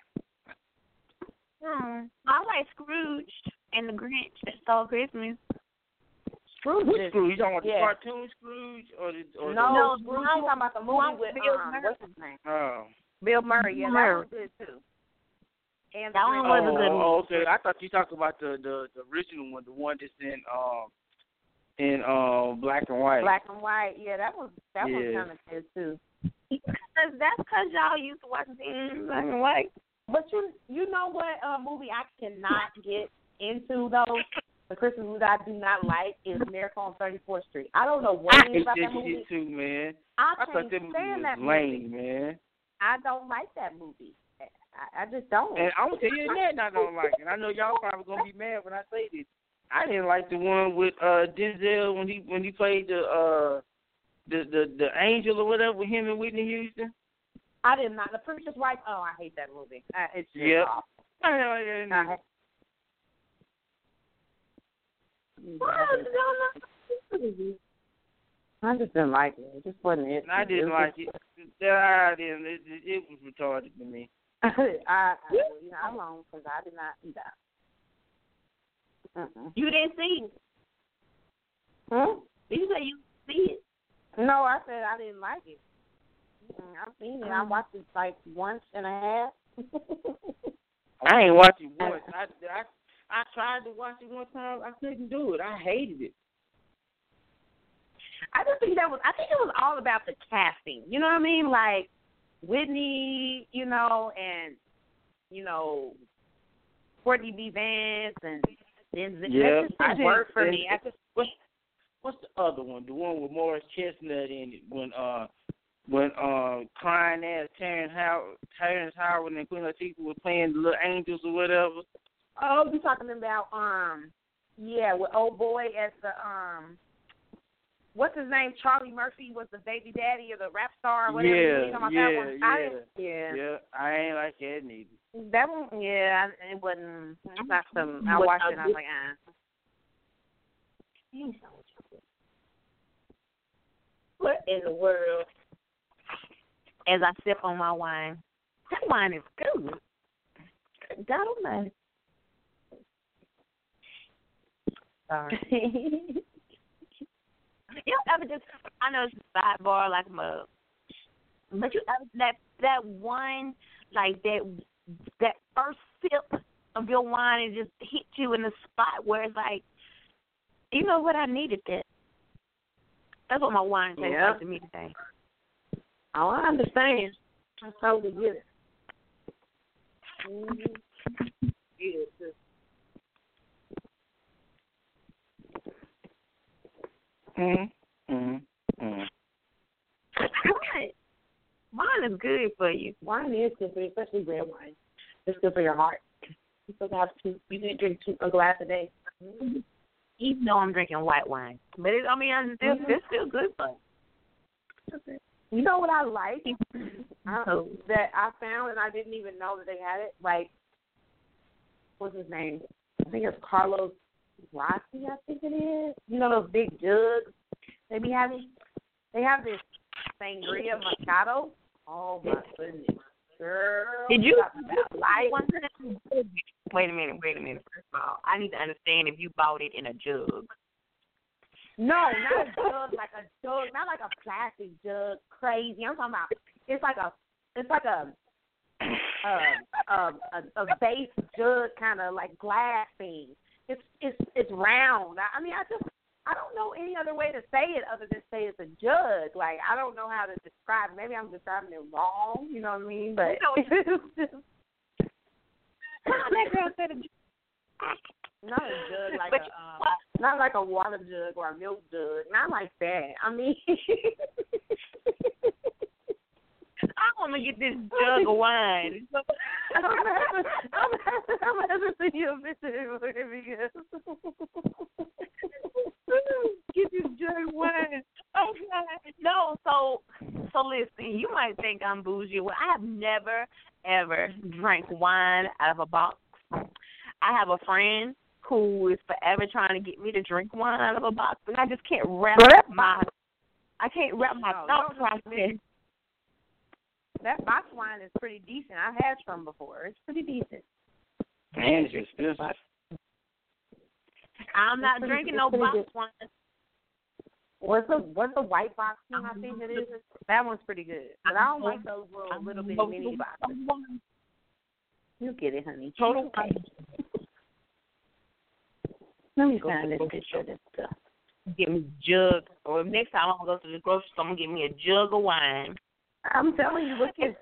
I like Scrooge and the Grinch that stole Christmas. Scrooge. Which Scrooge? You talking about the cartoon Scrooge or Scrooge. You talking about the movie with what's his name? Bill Murray. Yeah, that was good too. And that one was a good one. Oh, okay. I thought you talked about the original one, the one that's in black and white. Black and white. Yeah, that was kind of good too. That's because y'all used to watch things in black and white. But you know what movie I cannot get into though? The Christmas movie I do not like is Miracle on 34th Street. I don't know what it is about that movie. I hate that shit too, man. I thought that movie was lame, man. I don't like that movie. I just don't. And I'm gonna tell you that I don't like it. I know y'all probably gonna be mad when I say this. I didn't like the one with Denzel when he played the angel or whatever with him and Whitney Houston. I did not. The Preacher's Wife. Oh, I hate that movie. It's just awful. I just didn't like it. It just wasn't it. I didn't like it. I didn't. It was retarded to me. I'm wrong because I did not see that. You didn't see it? Did you say you see it? No, I said I didn't like it. I've seen it. I watched it like once and a half. I ain't watched it once. I tried to watch it one time. I couldn't do it. I hated it. I just think it was all about the casting. You know what I mean? Like Whitney, and Courtney B. Vance and Denzel. Yeah, that just worked for me. What's the other one? The one with Morris Chestnut in it when crying ass Terrence Howard and Queen Latifah were playing the little angels or whatever. Oh, you're talking about with old boy as the what's his name? Charlie Murphy was the baby daddy of the rap star or whatever. Yeah. I ain't like that neither. That one, it wasn't. Not some. I watched it. I was like, What in the world? As I sip on my wine, that wine is good. God almighty. Sorry. You ever just, I know it's a sidebar like a mug, but you ever that wine, like that first sip of your wine, and just hit you in the spot where it's like, you know what, I needed that. That's what my wine tastes like to me today. Oh, I understand. I totally get it. Wine is good for you. Wine is good for you, especially red wine. It's good for your heart. You supposed to have you can drink a glass a day. Even though I'm drinking white wine, but it's still good for you. You know what I like that I found, and I didn't even know that they had it. Like, what's his name? I think it's Carlos Rossi. I think it is. You know those big jugs they be having. They have this sangria Moscato. Oh my goodness, girl! Did you buy one? Wait a minute. First of all, I need to understand if you bought it in a jug. No, not a jug, like a jug, not like a plastic jug. Crazy. I'm talking about. It's like a base jug kind of like glass thing. It's round. I mean, I don't know any other way to say it other than say it's a jug. Like, I don't know how to describe it. Maybe I'm describing it wrong. You know what I mean? But that girl said a jug. Not a jug like not like a water jug or a milk jug. Not like that. I mean, I want to get this jug of wine. I'm gonna have to send you a picture because Get this jug wine. Okay. No, so listen, you might think I'm bougie. Well, I have never, ever drank wine out of a box. I have a friend who is forever trying to get me to drink wine out of a box, and I just can't wrap my thoughts around it. That box wine is pretty decent. I've had some before. It's pretty decent. Man, it's expensive. I'm not drinking no box wine. What's the white box one? I think it is. That one's pretty good. But I don't like those little bitty mini boxes. You get it, honey. Total. Let me find this picture of this stuff. Get me a jug. Or next time I'm going to go to the grocery store, I'm going to get me a jug of wine. I'm telling you, look at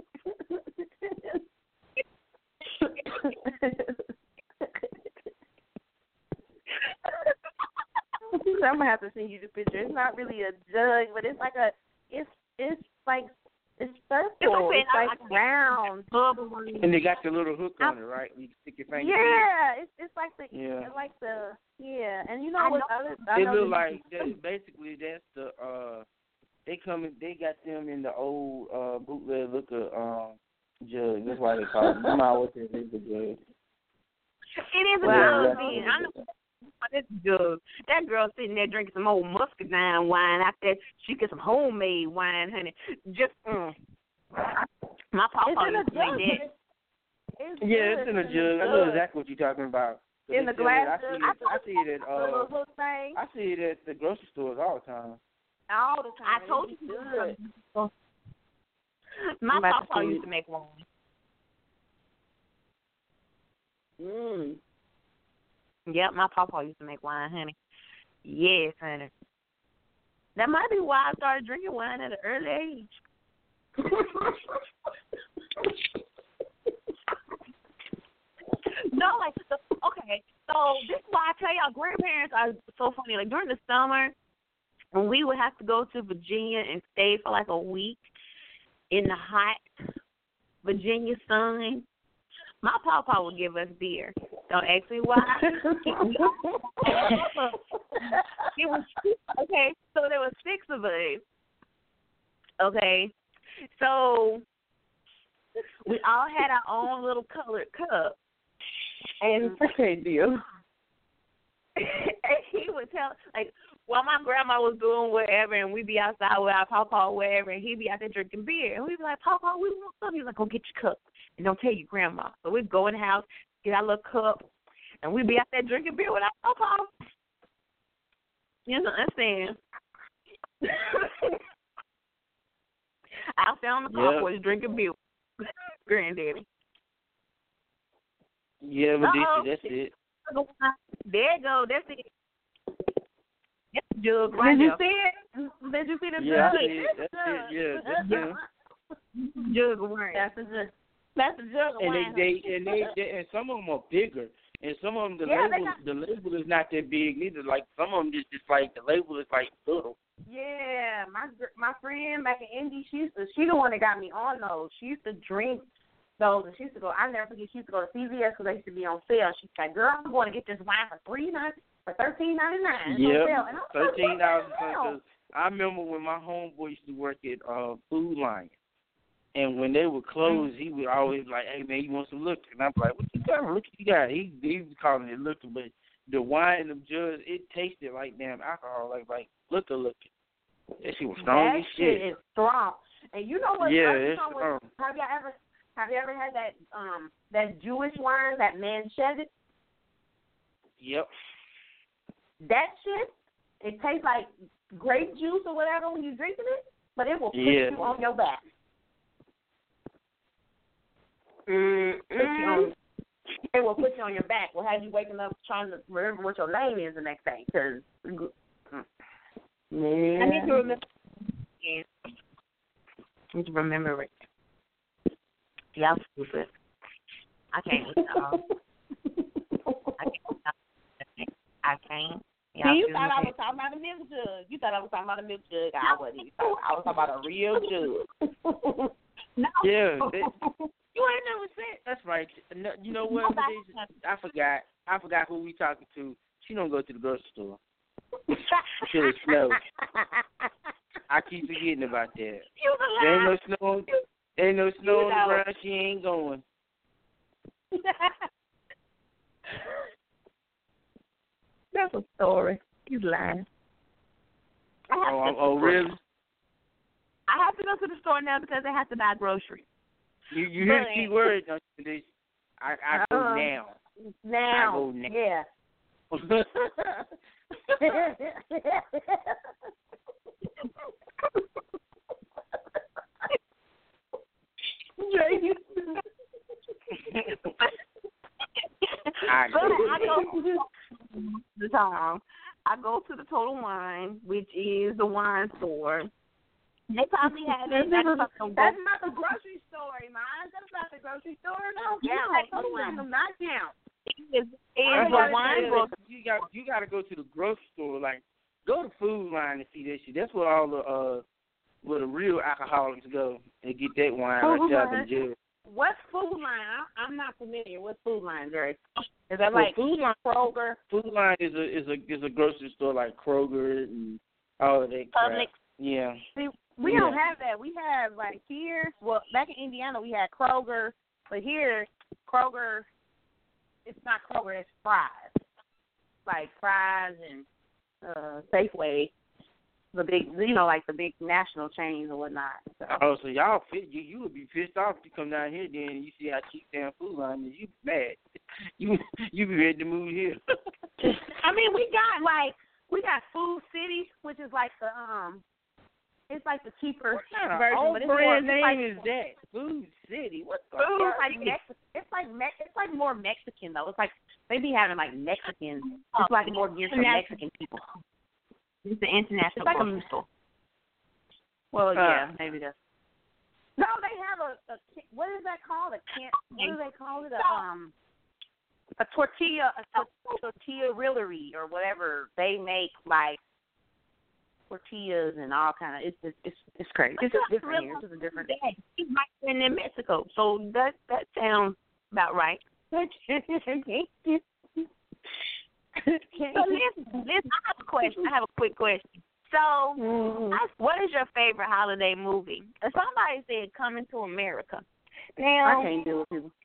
I'm gonna have to send you the picture. It's not really a jug, but it's like it's circle. It's like round. And they got the little hook on it, right? You can stick your finger. Yeah, it's like and you know what? It look like basically that's the they got them in the old bootleg liquor jug. That's why they call it. You know what it is, a jug. It is a jug. I know. This jug. That girl sitting there drinking some old muscadine wine after she get some homemade wine, honey. Just my papa used to make that. It's in a jug. I know exactly what you're talking about. In the glass jug. I see it at the grocery stores all the time. All the time. I told you good. My papa used to make wine. Yep, my papa used to make wine, honey. Yes, honey. That might be why I started drinking wine at an early age. No, okay. So this is why I tell y'all, grandparents are so funny. Like during the summer, when we would have to go to Virginia and stay for like a week in the hot Virginia sun, my papa would give us beer. Don't ask me why. It was okay. So there were 6 of us. Okay, so we all had our own little colored cup. And deal. And he would tell, like, while my grandma was doing whatever, and we'd be outside with our papa or wherever, and he'd be out there drinking beer. And we'd be like, Papa, we want something. He's like, go get your cup. And don't tell your grandma. So we'd go in the house, get our little cup, and we'd be out there drinking beer with our papa. You know what I'm saying? Out there on the porch drinking beer with Granddaddy. Yeah, Medici, that's it. There you go. That's it. That's the jug right there. Did you see it? Did you see the jug? That's it. Yeah, that's it. Jug of wine. That's the jug. That's the jug of wine. And some of them are bigger. And some of them, the label is not that big neither. Like, some of them just like, the label is like little. Yeah, my friend back in Indy, she the one that got me on those. She used to drink those, and she used to go, I never forget, she used to go to CVS because they used to be on sale. She's like, girl, I'm going to get this wine for $13.99. Yeah, $13. I remember when my homeboy used to work at Food Lion. And when they would close, he would always like, hey, man, you want some liquor? And I'm like, what you got? Look, you got. He was calling it liquor, but the wine in them jugs, it tasted like damn alcohol, like liquor. That shit was strong as shit. That shit is strong. And you know what? Yeah, it's strong. Have you ever had that Jewish wine, that manchette? Yep. That shit, it tastes like grape juice or whatever when you're drinking it, but it will put you on your back. It will put you on your back. Will have you waking up trying to remember what your name is the next day. Cause, I need to remember. Yeah. I need to remember it. Y'all stupid. I can't. I can't. See, you thought I was talking about a milk jug. You thought I was talking about a milk jug. I wasn't. I was talking about a real jug. No. Yeah. You ain't never said. That's right. You know what? I forgot who we talking to. She don't go to the grocery store. Until it snows. I keep forgetting about that. There ain't no snow. There ain't no snow on the ground. She ain't going. That's a story. You lying. Oh, really? I have to go to the store now because I have to buy groceries. You hear the key word, don't you? I go now. Now. I go now. Yeah. I go to the Total Wine, which is the wine store. They probably have it. That's not the grocery store, man. That's not the grocery store. No, Total Wine does not count. It's a wine store. You got to go to the grocery store. Like, go to Food Line and see that shit. That's where all the where the real alcoholics go and get that wine right there in jail. What's Food Line? I'm not familiar. What's Food Line, Jerry? Is that like Food Line? Kroger? Food Line is a grocery store like Kroger and all of that crap. Publix. Yeah. See, we don't have that. We have like here. Well, back in Indiana, we had Kroger, but here Kroger. It's not Kroger. It's Fry's. Like Fry's and Safeway. The big, like the big national chains or whatnot. So y'all, you would be pissed off if you come down here then and you see how cheap damn Food Line is. You mad? You be ready to move here. I mean, we got Food City, which is like the it's like the cheaper version. What brand name is that? Food City. What the fuck? It's like more Mexican though. It's like they be having like Mexican. It's like more geared for Mexican people. It's the international grocery store. Well, yeah, maybe that's. No, they have a what is that called? What do they call it? A tortilla rillery or whatever. They make like tortillas and all kind of. It's crazy. It's just different here. It's just a different. It's like in Mexico, so that sounds about right. So listen, I have a question. I have a quick question. So, what is your favorite holiday movie? Somebody said Coming to America. Now, I can't deal with people.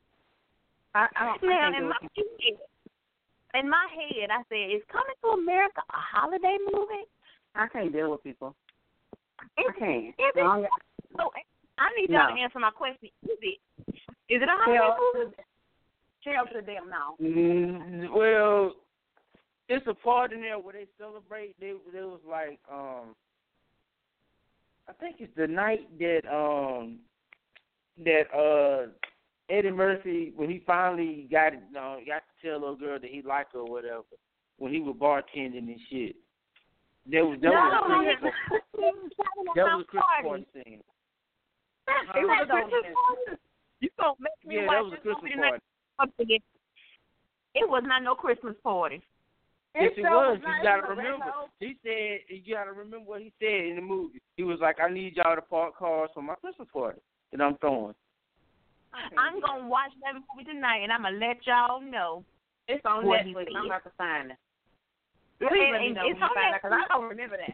In my head, I said, is Coming to America a holiday movie? I can't deal with people. I can't. So, I need y'all to answer my question. Is it a holiday movie? Tell to them now. Well, it's a part in there where they celebrate. There was like, I think it's the night that Eddie Murphy, when he finally got to tell a little girl that he liked her or whatever, when he was bartending and shit. That was a Christmas party scene. It was a Christmas party. You gonna make me watch that was a Christmas party. It was not no Christmas party. Yes, it was. You gotta remember. He said you gotta remember what he said in the movie. He was like, "I need y'all to park cars for my Christmas party that I'm throwing." I'm gonna watch that movie tonight, and I'm gonna let y'all know. It's on Netflix. I'm about to find it. Please let me know when you find it, because I don't remember that.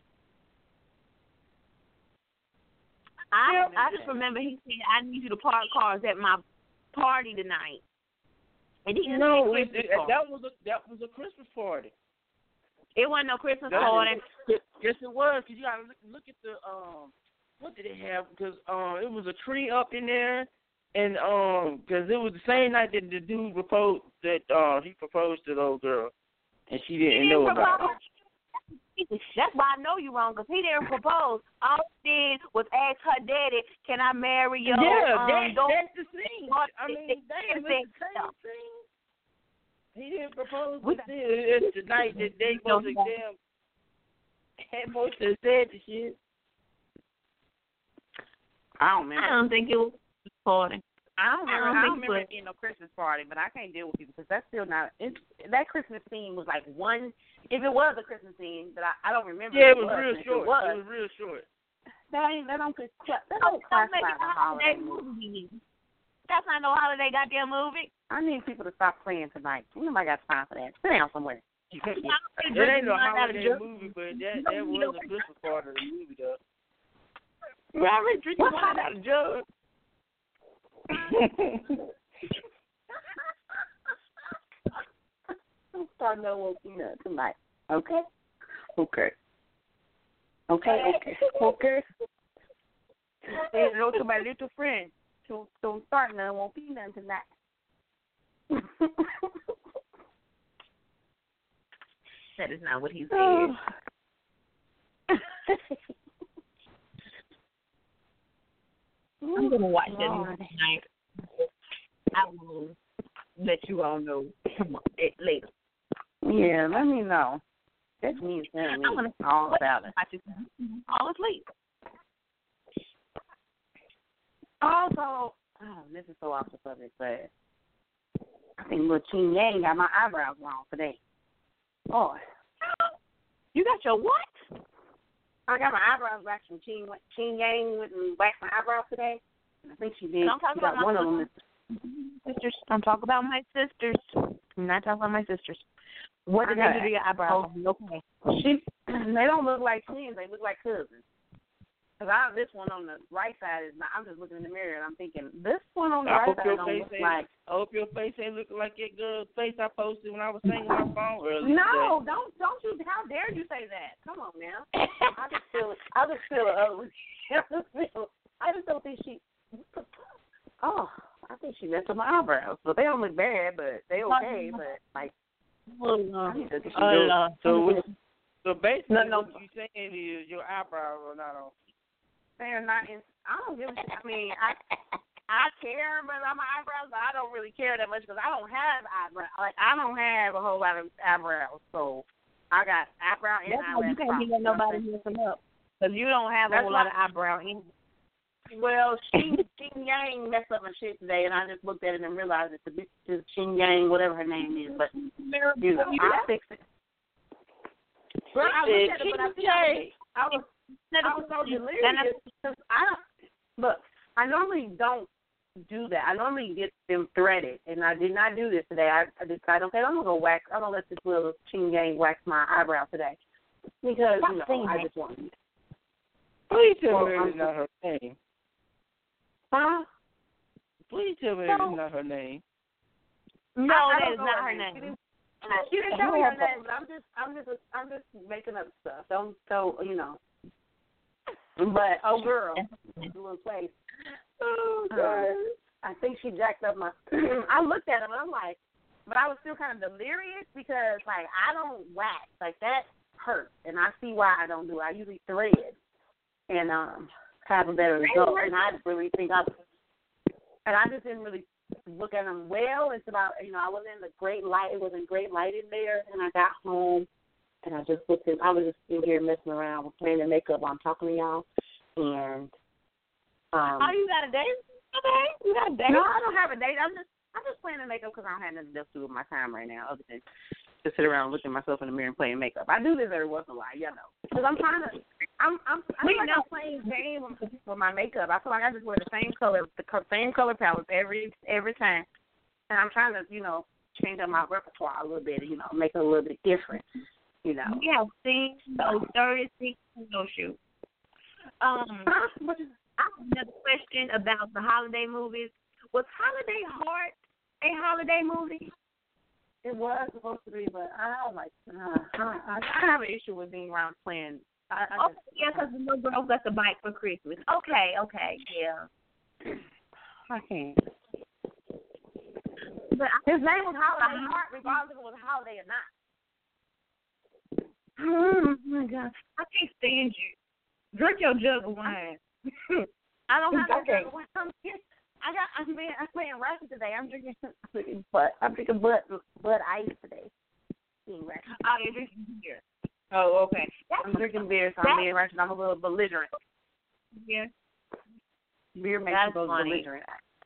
I just remember he said, "I need you to park cars at my party tonight." And he that was a Christmas party. It wasn't no Christmas party. Yes, it was. Cause you gotta look at the what did it have? Because it was a tree up in there, and because it was the same night that the dude proposed he proposed to the old girl, and she didn't know about it. That's why I know you're wrong, because he didn't propose. All he did was ask her daddy, "Can I marry you?" Yeah, that's the thing. I mean, that's the same thing. He didn't propose. It's the night that they supposed to have said the shit. I don't remember. I don't think it was a party. I don't remember it being no Christmas party, but I can't deal with people because that's still not. That Christmas scene was like one. If it was a Christmas scene, but I don't remember. Yeah, it was real short. It was real short. That don't classify as a holiday movie. That's not no holiday goddamn movie. I need people to stop playing tonight. Nobody got time for that. Sit down somewhere. It ain't no holiday movie, but that was a Christmas part of the movie, though. Well, I already drinking wine out of jug. I'm starting to woke you up tonight. Okay. Okay. Say hello to my little friend. Don't start none. Won't be none tonight. That is not what he said. I'm going to watch that movie tonight. I will let you all know later. Yeah, let me know. That's me telling me all about it. All asleep. Also, this is so off the subject, but I think little Ching Yang got my eyebrows wrong today. Oh. You got your what? I got my eyebrows waxed from Ching Yang went and waxed my eyebrows today. I think she did. She got one of them. Sisters. I'm talking about my sisters. I'm not talking about my sisters. What did they do to your eyebrows? Okay. They don't look like twins. They look like cousins. Because this one on the right side is not. I'm just looking in the mirror and I'm thinking, this one on the right side don't look like. I hope your face ain't looking like that good face I posted when I was singing my phone earlier. No, today. don't you? How dare you say that? Come on now. I just feel it. I just don't think she. Oh, I think she messed up my eyebrows. But they don't look bad, but they okay. But like, I need to so basically, what you saying is your eyebrows are not on. They're not in. I don't give a shit. I mean, I care about my eyebrows, but I don't really care that much because I don't have eyebrows. Like, I don't have a whole lot of eyebrows, so I got eyebrow and eyelash. You can't let nobody mess them up because you don't have a whole lot of eyebrow in. Well, Ching Yang messed up my shit today, and I just looked at it and realized it's a bitch, just Ching Yang, whatever her name is. But you know, I'll fix it. Well, I looked at it, but I was so delirious because I normally don't do that. I normally get them threaded, and I did not do this today. I decided, okay, I'm gonna wax. I'm gonna let this little Ching Yang wax my eyebrow today because I just want it. Please tell me it's not her name. Huh? Please tell me it's not her name. No, that is not her name. She didn't tell me her name, but I'm just making up stuff. So you know. But girl, a little place. Oh God. I think she jacked up my. I looked at him and I'm like, but I was still kind of delirious because like I don't wax like that hurts, and I see why I don't do it. I usually thread and have a better result, and I really think I just didn't really look at them well. It's about I wasn't in the great light. It wasn't great light in there, and I got home. And I just looked at. I was just in here messing around with playing the makeup while I'm talking to y'all. And oh, you got a date? Okay, you got a date? No, I don't have a date. I'm just playing the makeup because I don't have nothing else to do with my time right now, other than just sit around looking at myself in the mirror and playing makeup. I do this every once in a while, because I'm trying to. I'm playing games with my makeup. I feel like I just wear the same color palettes every time, and I'm trying to change up my repertoire a little bit, make it a little bit different. Yeah, see, so 36 no shoot. Another question about the holiday movies. Was Holiday Heart a holiday movie? It was supposed to be, but I don't like. I have an issue with being around playing. Because the little girl got the bike for Christmas. Okay, yeah. I can't. But his name was Holiday Heart, regardless if it was a holiday or not. Oh my God, I can't stand you. Drink your jug of wine. I don't have no jug of wine. I'm playing Ratchet today. I'm drinking Bud Ice today. Oh, you're drinking beer. Oh, okay. I'm drinking beer, so I'm being Ratchet. I'm a little belligerent. Yeah. Beer makes you go belligerent.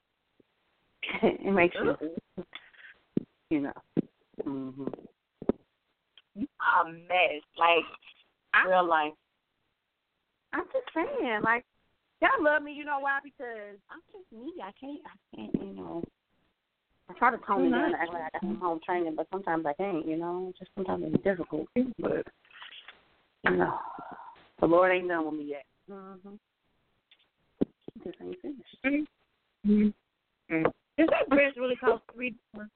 It makes you, Mm-hmm. You are a mess. Like, real life. I'm just saying, like, y'all love me, you know why? Because I'm just me. I can't, I try to tone it down and act like I got some home training, but sometimes I can't, Just sometimes it's difficult. But, the Lord ain't done with me yet. Mm-hmm. Just ain't finished. Mm-hmm. Does that dress really cost $3?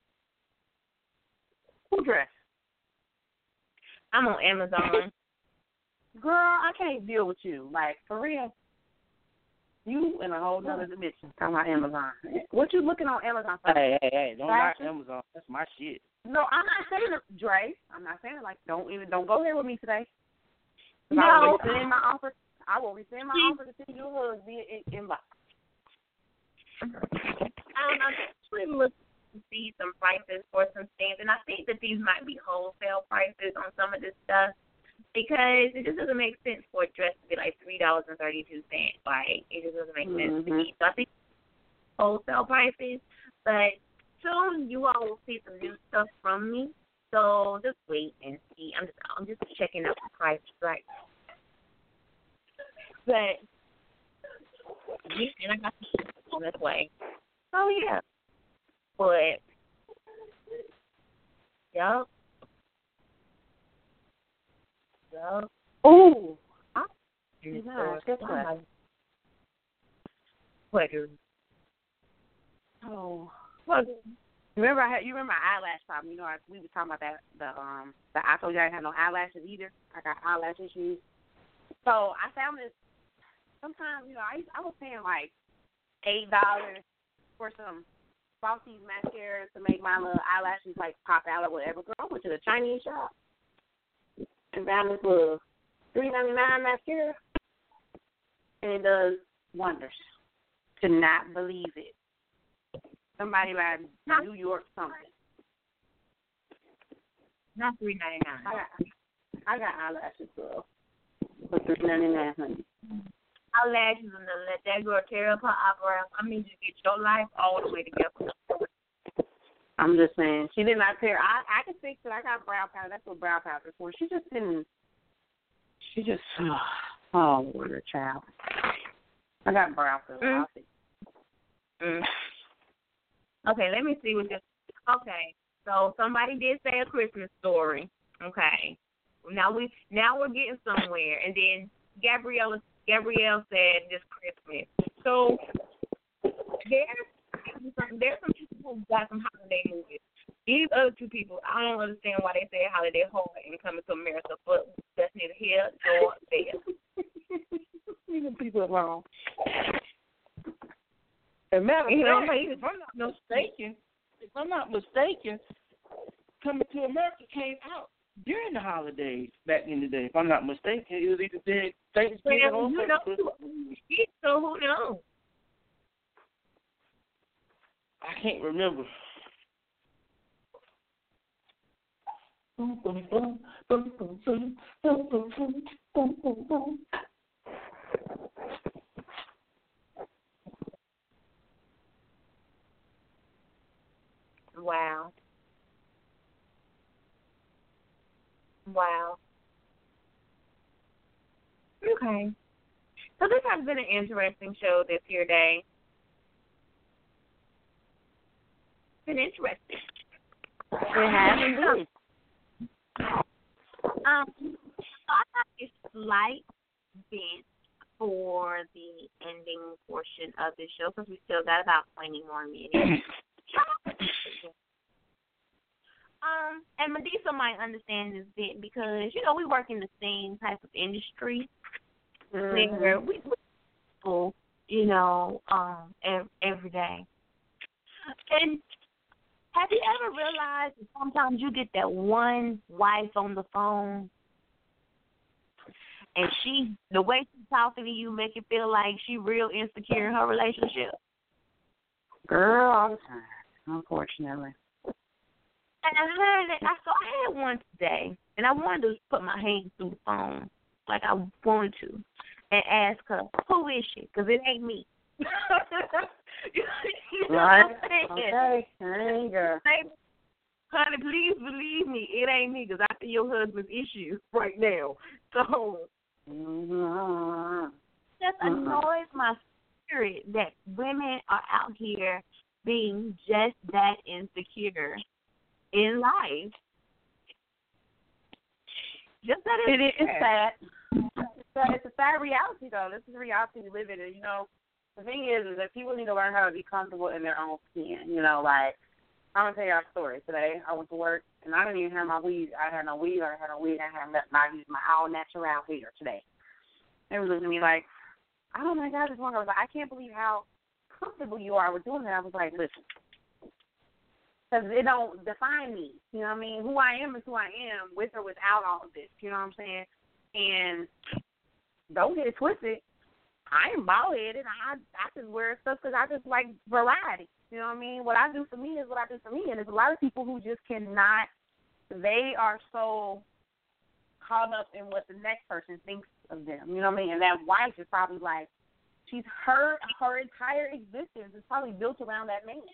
Who dress? I'm on Amazon. Girl, I can't deal with you. Like, for real. You in a whole nother dimension. Talking about Amazon. What you looking on Amazon for? Hey, don't knock Amazon. That's my shit. No, I'm not saying it, Dre. I'm not saying it like don't go there with me today. No. I will rescind my offer. I will rescind my offer to send you a hug via inbox. I don't know. I'm just really looking to see some prices for some things, and I think that these might be wholesale prices on some of this stuff. Because it just doesn't make sense for a dress to be like $3.32. Like, it just doesn't make sense to me. So I think wholesale prices, but soon you all will see some new stuff from me. So just wait and see. I'm just checking out the prices right now. But and I got on this way. Oh yeah. But yup. Oh, what? Oh, what? You remember my eyelash problem? We were talking about that. I told you I didn't have no eyelashes either. I got eyelash issues. So I found this. Sometimes I was paying like $8 for some Falsies mascara to make my little eyelashes like pop out or whatever. Girl, I went to the Chinese shop and found this little $3.99 mascara, and it does wonders. Could not believe it. Somebody by New York something. Not $3.99. I got eyelashes, girl, for $3.99, honey. Eyelashes and let that girl tear up her eyebrows. I mean, you get your life all the way together. I'm just saying, she did not tear. I can fix it. I got brow powder. That's what brow powder is for. She just didn't. Oh, what a child. I got brow powder. I'll fix it. Okay, let me see what this. Okay, so somebody did say a Christmas story. Okay, now we're getting somewhere. And then Gabrielle said this Christmas. So there's some people who got some holiday movies. These other two people, I don't understand why they say holiday horror and Coming to America, but that's neither here nor there. These people are wrong. And matter of fact, if I'm not mistaken, Coming to America came out during the holidays back in the day. If I'm not mistaken, it was either during Thanksgiving or Christmas. So who knows? I can't remember. Wow. Okay. So this has been an interesting show this year, Day. Been interesting. It has indeed. I got a slight bit for the ending portion of the show because we still got about 20 more minutes. And Medusa might understand this bit because, we work in the same type of industry where we people, every day. And have you ever realized that sometimes you get that one wife on the phone and the way she's talking to you make you feel like she real insecure in her relationship? Girl, all the time, unfortunately. And I heard that. So I had one today, and I wanted to put my hand through the phone, like I wanted to, and ask her, who is she? Because it ain't me. Right? Okay. Hey, girl. Honey, please believe me, it ain't me, because I see your husband's issues right now. So that annoys my spirit that women are out here being just that insecure in life. Just that it's sad. It's a sad reality, though. This is the reality we live in. And, the thing is that people need to learn how to be comfortable in their own skin. Like, I'm going to tell y'all a story. Today, I went to work, and I didn't even have my weed. I had no weed. I had no weed. I had nothing. I used my all natural hair today. They were looking at me like, oh, my God, this one. I was like, I can't believe how comfortable you are with doing that. I was like, listen, because it don't define me. You know what I mean? Who I am is who I am, with or without all of this. You know what I'm saying? And don't get it twisted. I am bald-headed. I just wear stuff because I just like variety. You know what I mean? What I do for me is what I do for me. And there's a lot of people who just cannot, they are so caught up in what the next person thinks of them. You know what I mean? And that wife is probably like, her entire existence is probably built around that man.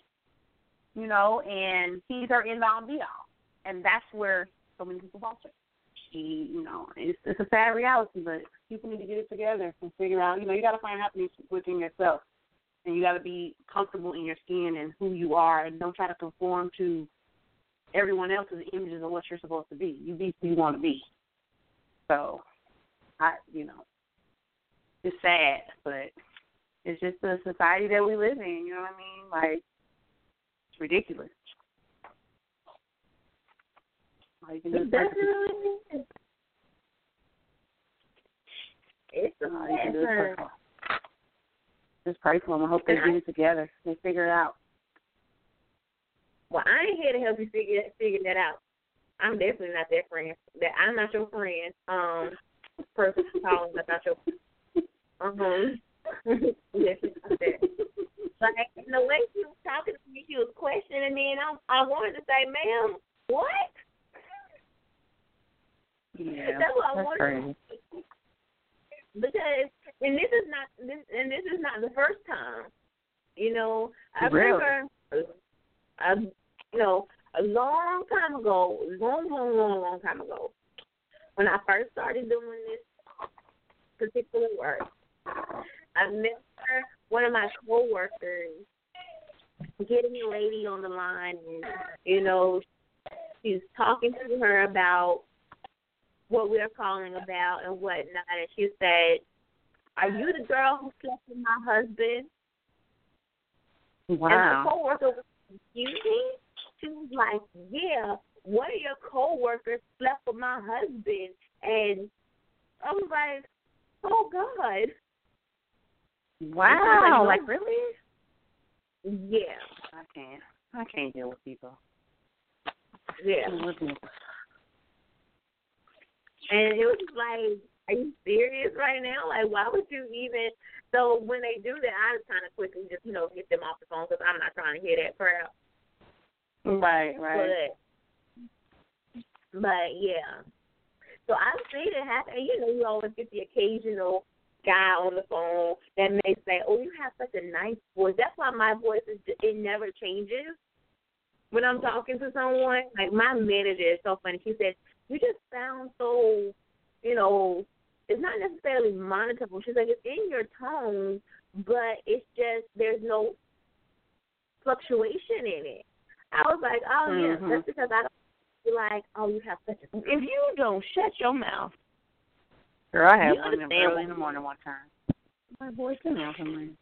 And he's her end-all and be-all. And that's where so many people fall short. It's a sad reality, but people need to get it together and figure out, you got to find happiness within yourself. And you got to be comfortable in your skin and who you are, and don't try to conform to everyone else's images of what you're supposed to be. You be who you want to be. So, it's sad, but it's just the society that we live in, you know what I mean? Like, it's ridiculous. All you can do is pray. It's a mess. Just pray for them. I hope they get it together. They figure it out. Well, I ain't here to help you figure that out. I'm definitely not that friend. I'm not your friend. Person calling, that's not your friend. Definitely not that. Like, the way she was talking to me, she was questioning me, and I wanted to say, ma'am, what? Yeah, that's what I wanted. Crazy. Because, and this is not the first time. I remember, a long time ago, long time ago, when I first started doing this particular work, I remember one of my coworkers getting a lady on the line, and she's talking to her about what we're calling about and whatnot, and she said, "Are you the girl who slept with my husband?" Wow. And my coworker was confusing. She was like, "Yeah, one of your coworkers slept with my husband," and I was like, "Oh God." Wow, like really? Yeah. I can't deal with people. Yeah. And it was like, are you serious right now? Like, why would you even? So when they do that, I just kind of quickly just, get them off the phone because I'm not trying to hear that crap. Right. But yeah. So I've seen it happen. You always get the occasional guy on the phone that may say, "Oh, you have such a nice voice." That's why my voice it never changes when I'm talking to someone. Like, my manager is so funny. She said, "You just sound so, it's not necessarily monotone." She's like, "It's in your tone, but it's just there's no fluctuation in it." I was like, "Oh, yeah, that's because I don't feel like, oh, you have such a..." If you don't shut your mouth. Girl, I had one of them early in the morning one time. My voice came out somewhere.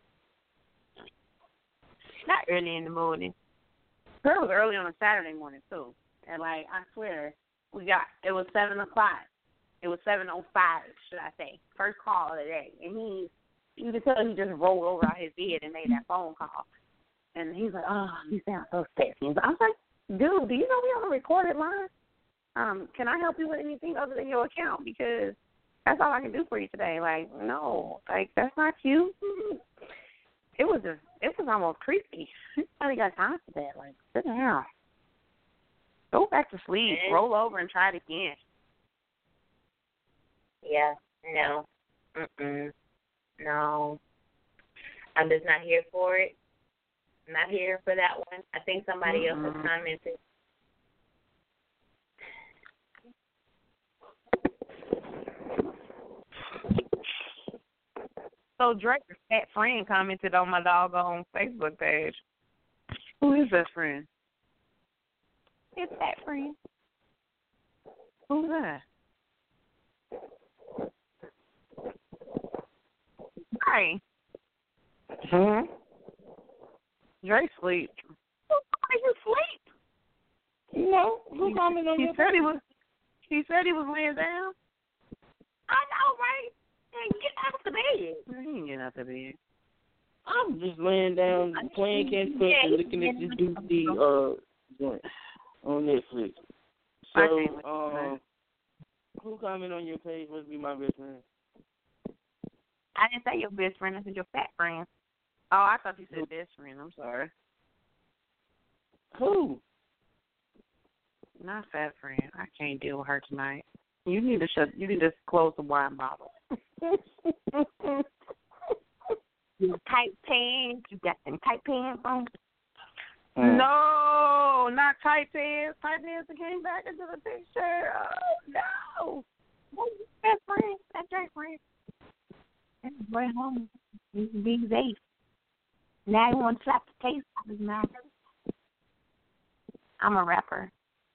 Not early in the morning. Girl, it was early on a Saturday morning, too. And, I swear, it was 7 o'clock. It was 7:05, should I say. First call of the day. And you could tell he just rolled over out his bed and made that phone call. And he's like, "Oh, you sound so sexy." I was like, "Dude, do you know we have a recorded line? Can I help you with anything other than your account? Because that's all I can do for you today." Like, no, that's not you. It was almost creepy. I got time for that. Like, sit down. Go back to sleep. Roll over and try it again. Yeah, no. No. I'm just not here for it. I'm not here for that one. I think somebody else has commented. So Drake's fat friend commented on my doggone Facebook page. Who is that friend? It's that friend. Who's that? Hey. Huh? Dre sleep. Why you sleep? No, who commented on your said he said he was laying down. I know, right? Hey, get out of the bed. He ain't getting out the bed. I'm just laying down playing Candy Crush and looking at this dude joint on Netflix. So, who commented on your page must be my best friend? I didn't say your best friend. I said your fat friend. Oh, I thought you said best friend. I'm sorry. Who? Not fat friend. I can't deal with her tonight. You need to close the wine bottle. You tight pants. You got them tight pants on. No, not tight pants. Tight pants that came back into the picture. Oh no. Best friend. That's your friend. That's right home. He's being safe. Now he wants to slap the taste out of his mouth. I'm a rapper.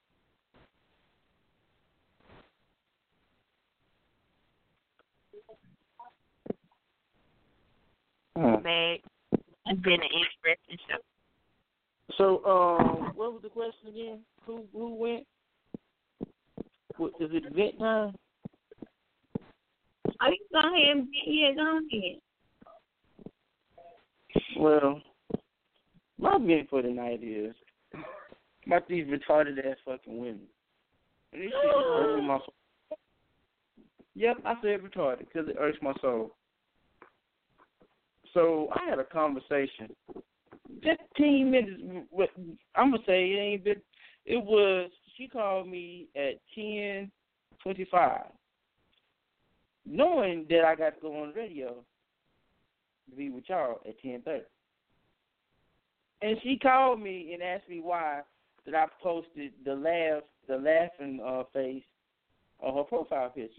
Bag. It's been an interesting show. So, what was the question again? Who went? Is it event time? Oh, you go ahead. Yeah, go ahead. Well, my vent for the night is about these retarded ass fucking women. And this shit is hurting my soul. Yep, I said retarded because it hurts my soul. So I had a conversation. 15 minutes. I'm gonna say it ain't been. It was. She called me at 10:25, knowing that I got to go on the radio to be with y'all at 10:30. And she called me and asked me why that I posted the laughing face on her profile picture.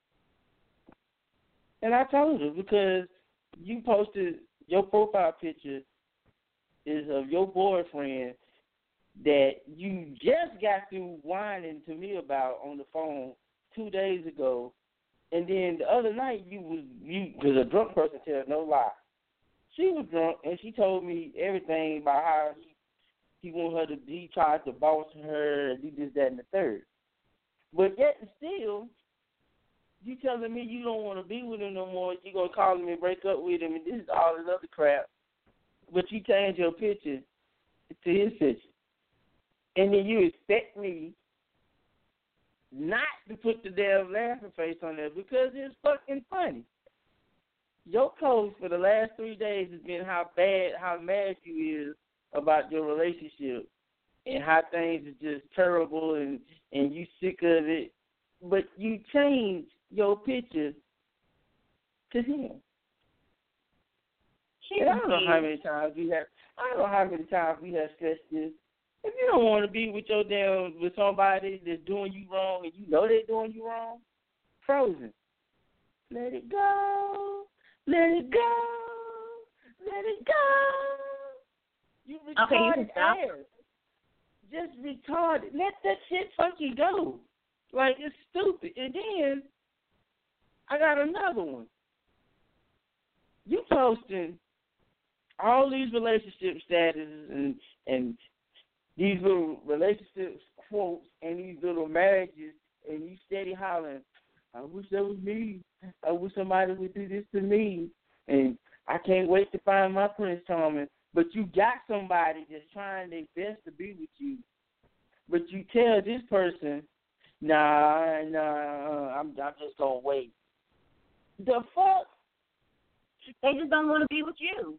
And I told her because you posted your profile picture is of your boyfriend that you just got through whining to me about on the phone 2 days ago, and then the other night you because a drunk person tells no lie. She was drunk and she told me everything about how he tried to boss her and do this, that, and the third. But yet and still, you telling me you don't want to be with him no more. You gonna call him and break up with him, and this is all this other crap. But you change your picture to his picture, and then you expect me not to put the damn laughing face on there because it's fucking funny. Your post for the last 3 days has been how mad you is about your relationship and how things are just terrible and you sick of it. But you change your picture to him. And I don't know how many times we have stressed this. If you don't want to be with with somebody that's doing you wrong and you know they're doing you wrong, frozen. Let it go. Let it go. Let it go. You retarded ass. Just retarded. Let that shit fucking go. Like, it's stupid. And then I got another one. You posting all these relationship statuses and these little relationship quotes and these little marriages, and you steady hollering, I wish that was me. I wish somebody would do this to me. And I can't wait to find my Prince Charming. But you got somebody that's trying their best to be with you. But you tell this person, nah, I'm just going to wait. The fuck? They just don't want to be with you.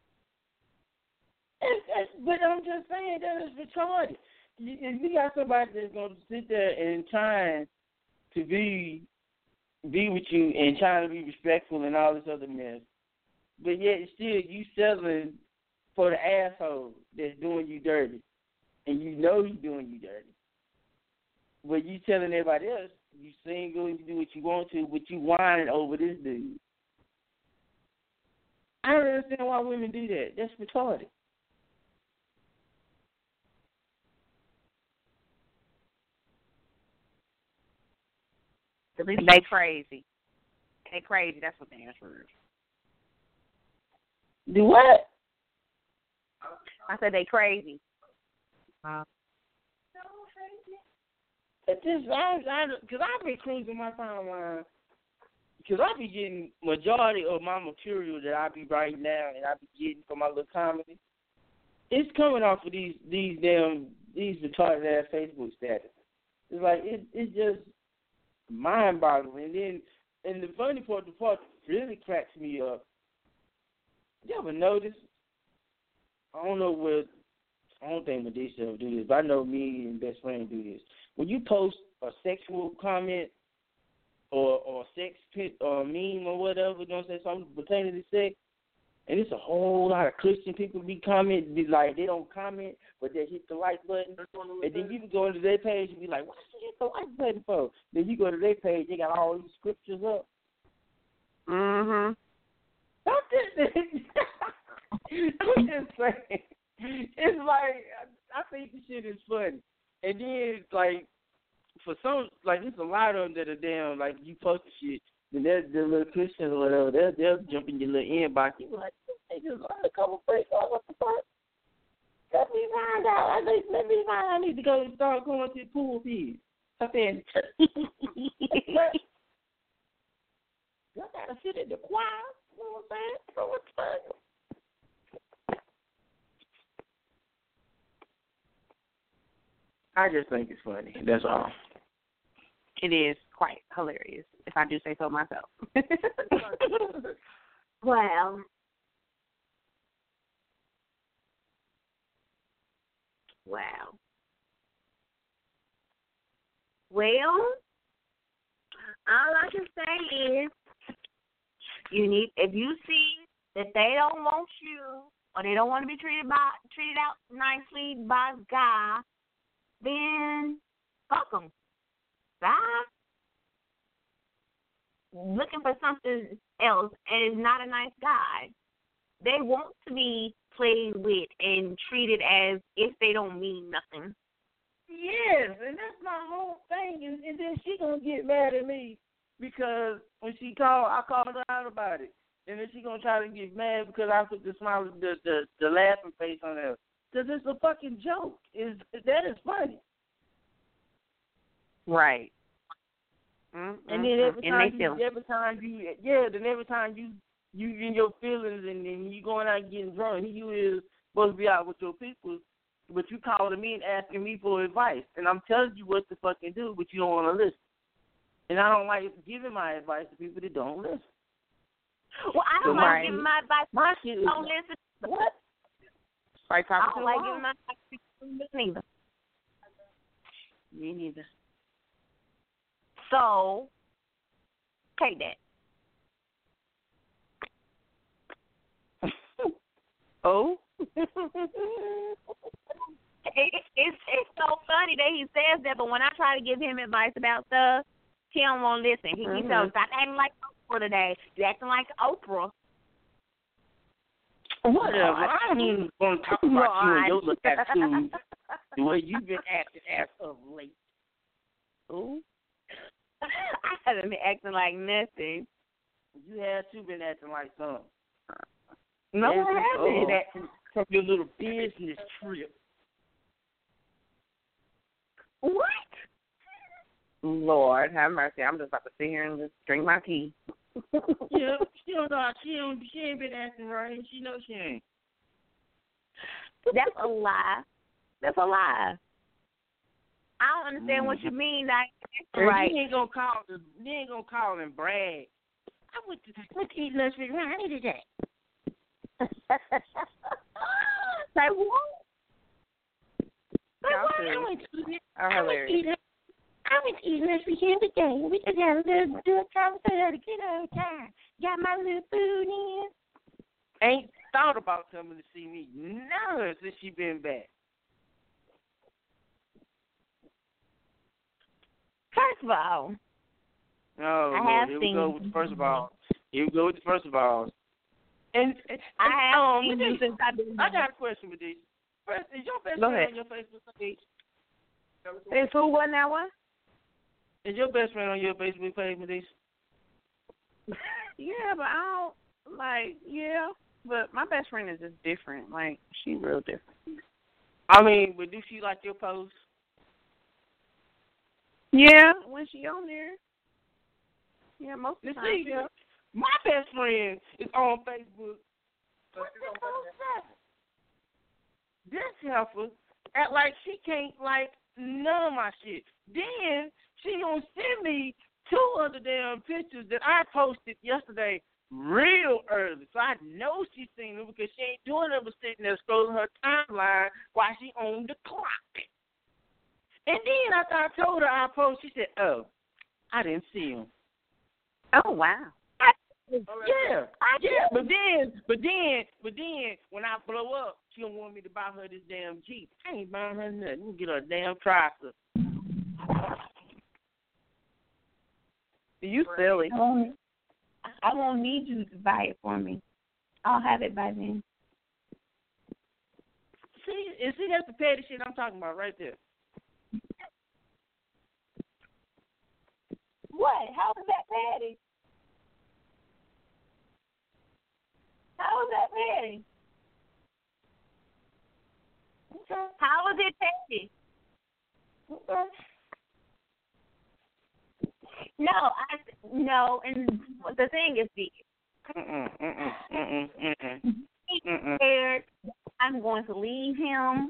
But I'm just saying that is retarded. If you got somebody that's going to sit there and trying to be with you and trying to be respectful and all this other mess, but yet still you settling for the asshole that's doing you dirty, and you know he's doing you dirty. But you telling everybody else you single and you do what you want to, but you whining over this dude. I don't understand why women do that. That's retarded. They crazy. They crazy. That's what the answer is. Do what? I said they crazy. It's just, because I've been cruising my timeline, because I be getting majority of my material that I be writing down and I be getting for my little comedy. It's coming off of these retarded ass Facebook status. It's like it's just mind boggling. And the funny part, the part that really cracks me up. You ever notice? I don't think Medisha ever do this, but I know me and best friend do this. When you post a sexual comment or sex meme or whatever, you know what I'm saying, something pertaining to sex, and it's a whole lot of Christian people be commenting, be like, they don't comment, but they hit the like button, and then you can go into their page and be like, what's she hit the like button for? Then you go to their page, they got all these scriptures up. Mm-hmm. I'm just saying. It's like, I think this shit is funny. And then, like, for some, like, there's a lot of them that are damn, like, you post the shit, then the little Christians or whatever, they'll jump in your little inbox. You be like, they just learned a couple breaks. Oh, what the fuck? Let me find out. I need to go and start going to the pool feed. I said, y'all gotta sit in the choir. You know what I'm saying? So what's fun? I just think it's funny. That's all. It is quite hilarious, if I do say so myself. Well, wow. Well, all I can say is, if you see that they don't want you or they don't want to be treated out nicely by a guy, then fuck them. Stop looking for something else, and is not a nice guy. They want to be played with and treated as if they don't mean nothing. Yes, and that's my whole thing. And then she gonna get mad at me because when I called her out about it, and then she gonna try to get mad because I put the smile, the laughing face on her. Because it's a fucking joke. That is funny. Right. Mm-hmm. And then every time you in your feelings and then you going out and getting drunk, you is supposed to be out with your people, but you calling me and asking me for advice. And I'm telling you what to fucking do, but you don't want to listen. And I don't like giving my advice to people that don't listen. Well, I don't like giving my advice. My shit is, don't listen. What? Right, I don't like giving my advice to people neither. Me neither. So, take that. Oh? It's so funny that he says that, but when I try to give him advice about stuff, he don't want to listen. He tells me, stop acting like Oprah today. You're acting like Oprah. Whatever. I don't even want to talk about you and your little attitude, the way you've been acting as of late. Ooh. I haven't been acting like nothing. You have too been acting like something. No, I haven't. That from your little business trip. What? Lord have mercy. I'm just about to sit here and just drink my tea. Yeah, she don't know. She ain't been acting right. She knows she ain't. That's a lie. That's a lie. I don't understand what you mean. Right. You ain't gonna call and brag. I went to eat lunch with Ronnie today. Say what? I went to eat lunch with him today. We just had a little good conversation, good old time. Got my little food in. Ain't thought about coming to see me none since she been back. First of all, here we go with the first of all. And I have seen you since I've been I got a question with these. First, is your best friend on your Facebook page? Is who what now what? Is your best friend on your Facebook page, Medici? Yeah, but I don't but my best friend is just different. Like, she's real different. I mean, but do she like your posts? Yeah, when she on there. Yeah, most of the time. See, my best friend is on Facebook. This heifer act like she can't like none of my shit. Then she gonna send me 2 other damn pictures that I posted yesterday real early. So I know she's seen them because she ain't doing it but sitting there scrolling her timeline while she on the clock. And then after I told her I post, she said, "Oh, I didn't see him." Oh, wow. Yeah. But then, when I blow up, she don't want me to buy her this damn Jeep. I ain't buying her nothing. You can get her a damn tractor. You silly. I won't need you to buy it for me. I'll have it by then. See, that's the petty shit I'm talking about right there. What? How is that petty? How is that petty? Okay. How is it petty? Okay. No, and the thing is this. He's scared I'm going to leave him,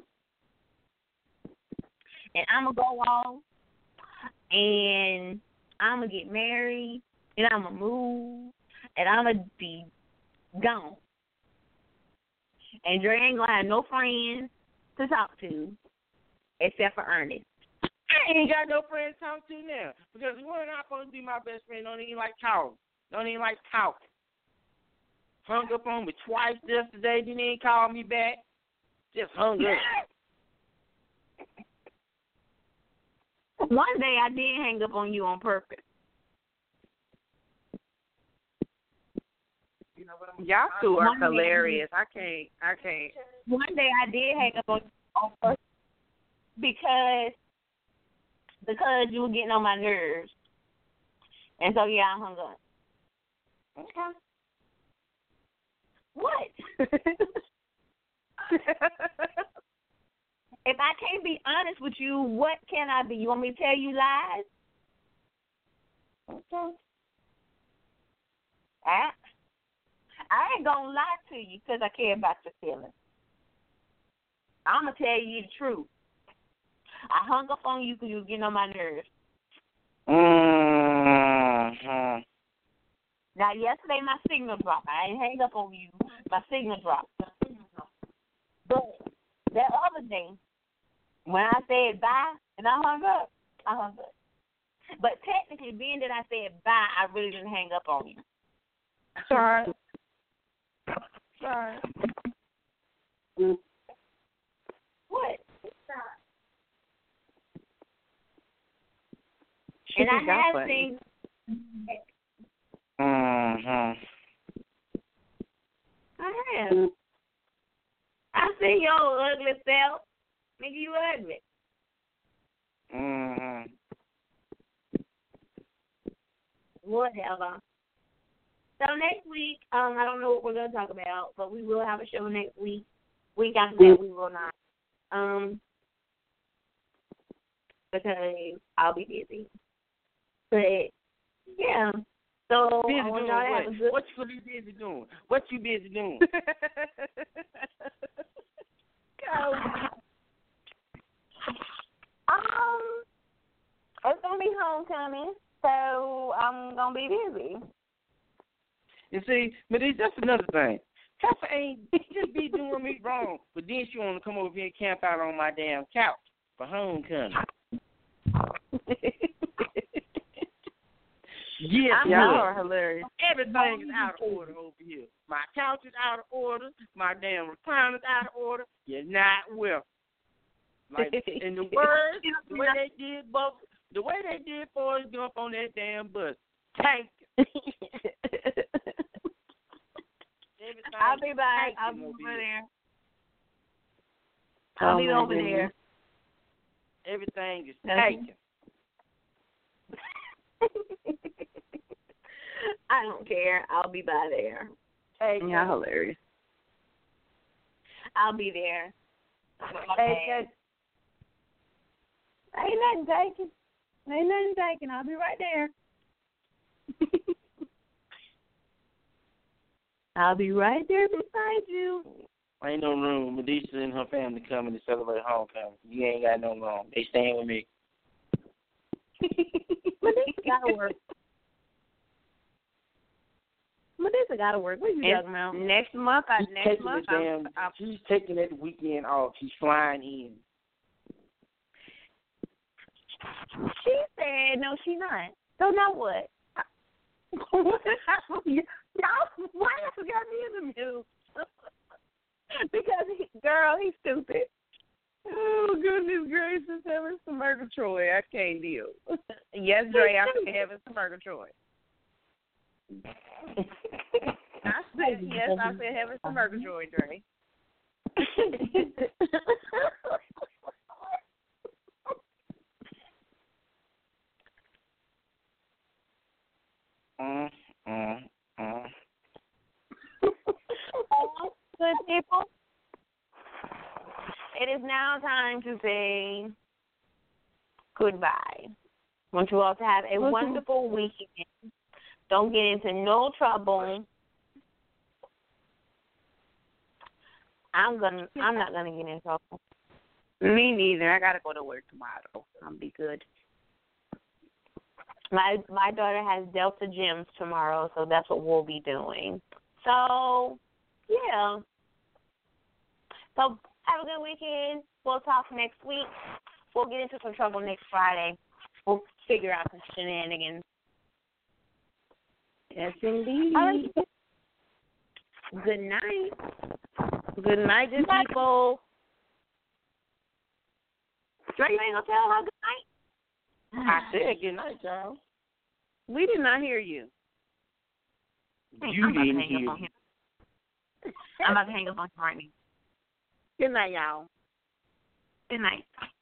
and I'm going to go off, and I'm going to get married, and I'm going to move, and I'm going to be gone. And Dre ain't going to have no friends to talk to except for Ernest. I ain't got no friends to talk to now because when I'm supposed to be my best friend, don't even like talking. Hung up on me twice yesterday, didn't call me back. Just hung up. One day I did hang up on you on purpose. Y'all two are hilarious. I can't. One day I did hang up on you on purpose because you were getting on my nerves. And so, yeah, I hung up. Okay. What? If I can't be honest with you, what can I be? You want me to tell you lies? Okay. I ain't going to lie to you because I care about your feelings. I'm going to tell you the truth. I hung up on you because you were getting on my nerves. Mm-hmm. Now, yesterday my signal dropped. I ain't hang up on you. My signal dropped. But that other day, when I said bye and I hung up. But technically, being that I said bye, I really didn't hang up on you. Sorry. What? And I have things. Mm-hmm. I have. I see your ugly self. Nigga, you ugly. Mm-hmm. Whatever. So next week, I don't know what we're going to talk about, but we will have a show next week. Week after that, we will not. Because I'll be busy. But, yeah. So, Busy I want doing y'all to have a good... What you busy doing? What you busy doing? It's going to be homecoming, so I'm going to be busy. You see, but that's another thing. Heifer ain't just be doing me wrong, but then she want to come over here and camp out on my damn couch for homecoming. Yes, y'all are hilarious. Everything is out of order over here. My couch is out of order. My damn recliner's out of order. You're not welcome. Like in the words, the way they did Forrest Gump on that damn bus. Thank you. I'll be back. I'll be over there. I'll be over there. Everything is taken. I don't care. I'll be by there. Hey, yeah, hilarious. I'll be there. Hey, ain't nothing taken. Ain't nothing taken. I'll be right there. I'll be right there beside you. Ain't no room. Melisha and her family coming to celebrate homecoming. You ain't got no room. They staying with me. Melisha gotta work. Melisha gotta work. What are you talking about? Next month, she's taking that weekend off. She's flying in. She said no, she's not. So now what? Y'all, why y'all got me in the middle? Because, he's stupid. Oh, goodness gracious, heavens to Murgatroyd. I can't deal. Yes, Dre, I said heavens to Murgatroyd. I said heavens to Murgatroyd, Dre. Good people, it is now time to say goodbye. I want you all to have a wonderful weekend. Don't get into no trouble. I'm not gonna get in trouble. Me neither. I gotta go to work tomorrow. I'll be good. My daughter has Delta Gyms tomorrow, so that's what we'll be doing. So, yeah. So, have a good weekend. We'll talk next week. We'll get into some trouble next Friday. We'll figure out some shenanigans. Yes, indeed. All right. Good night. Good night, good people. Dre, you ain't gonna tell her good night? I said good night, y'all. We did not hear you. You didn't hear me. I'm about to hang up on him right now. Good night, y'all. Good night.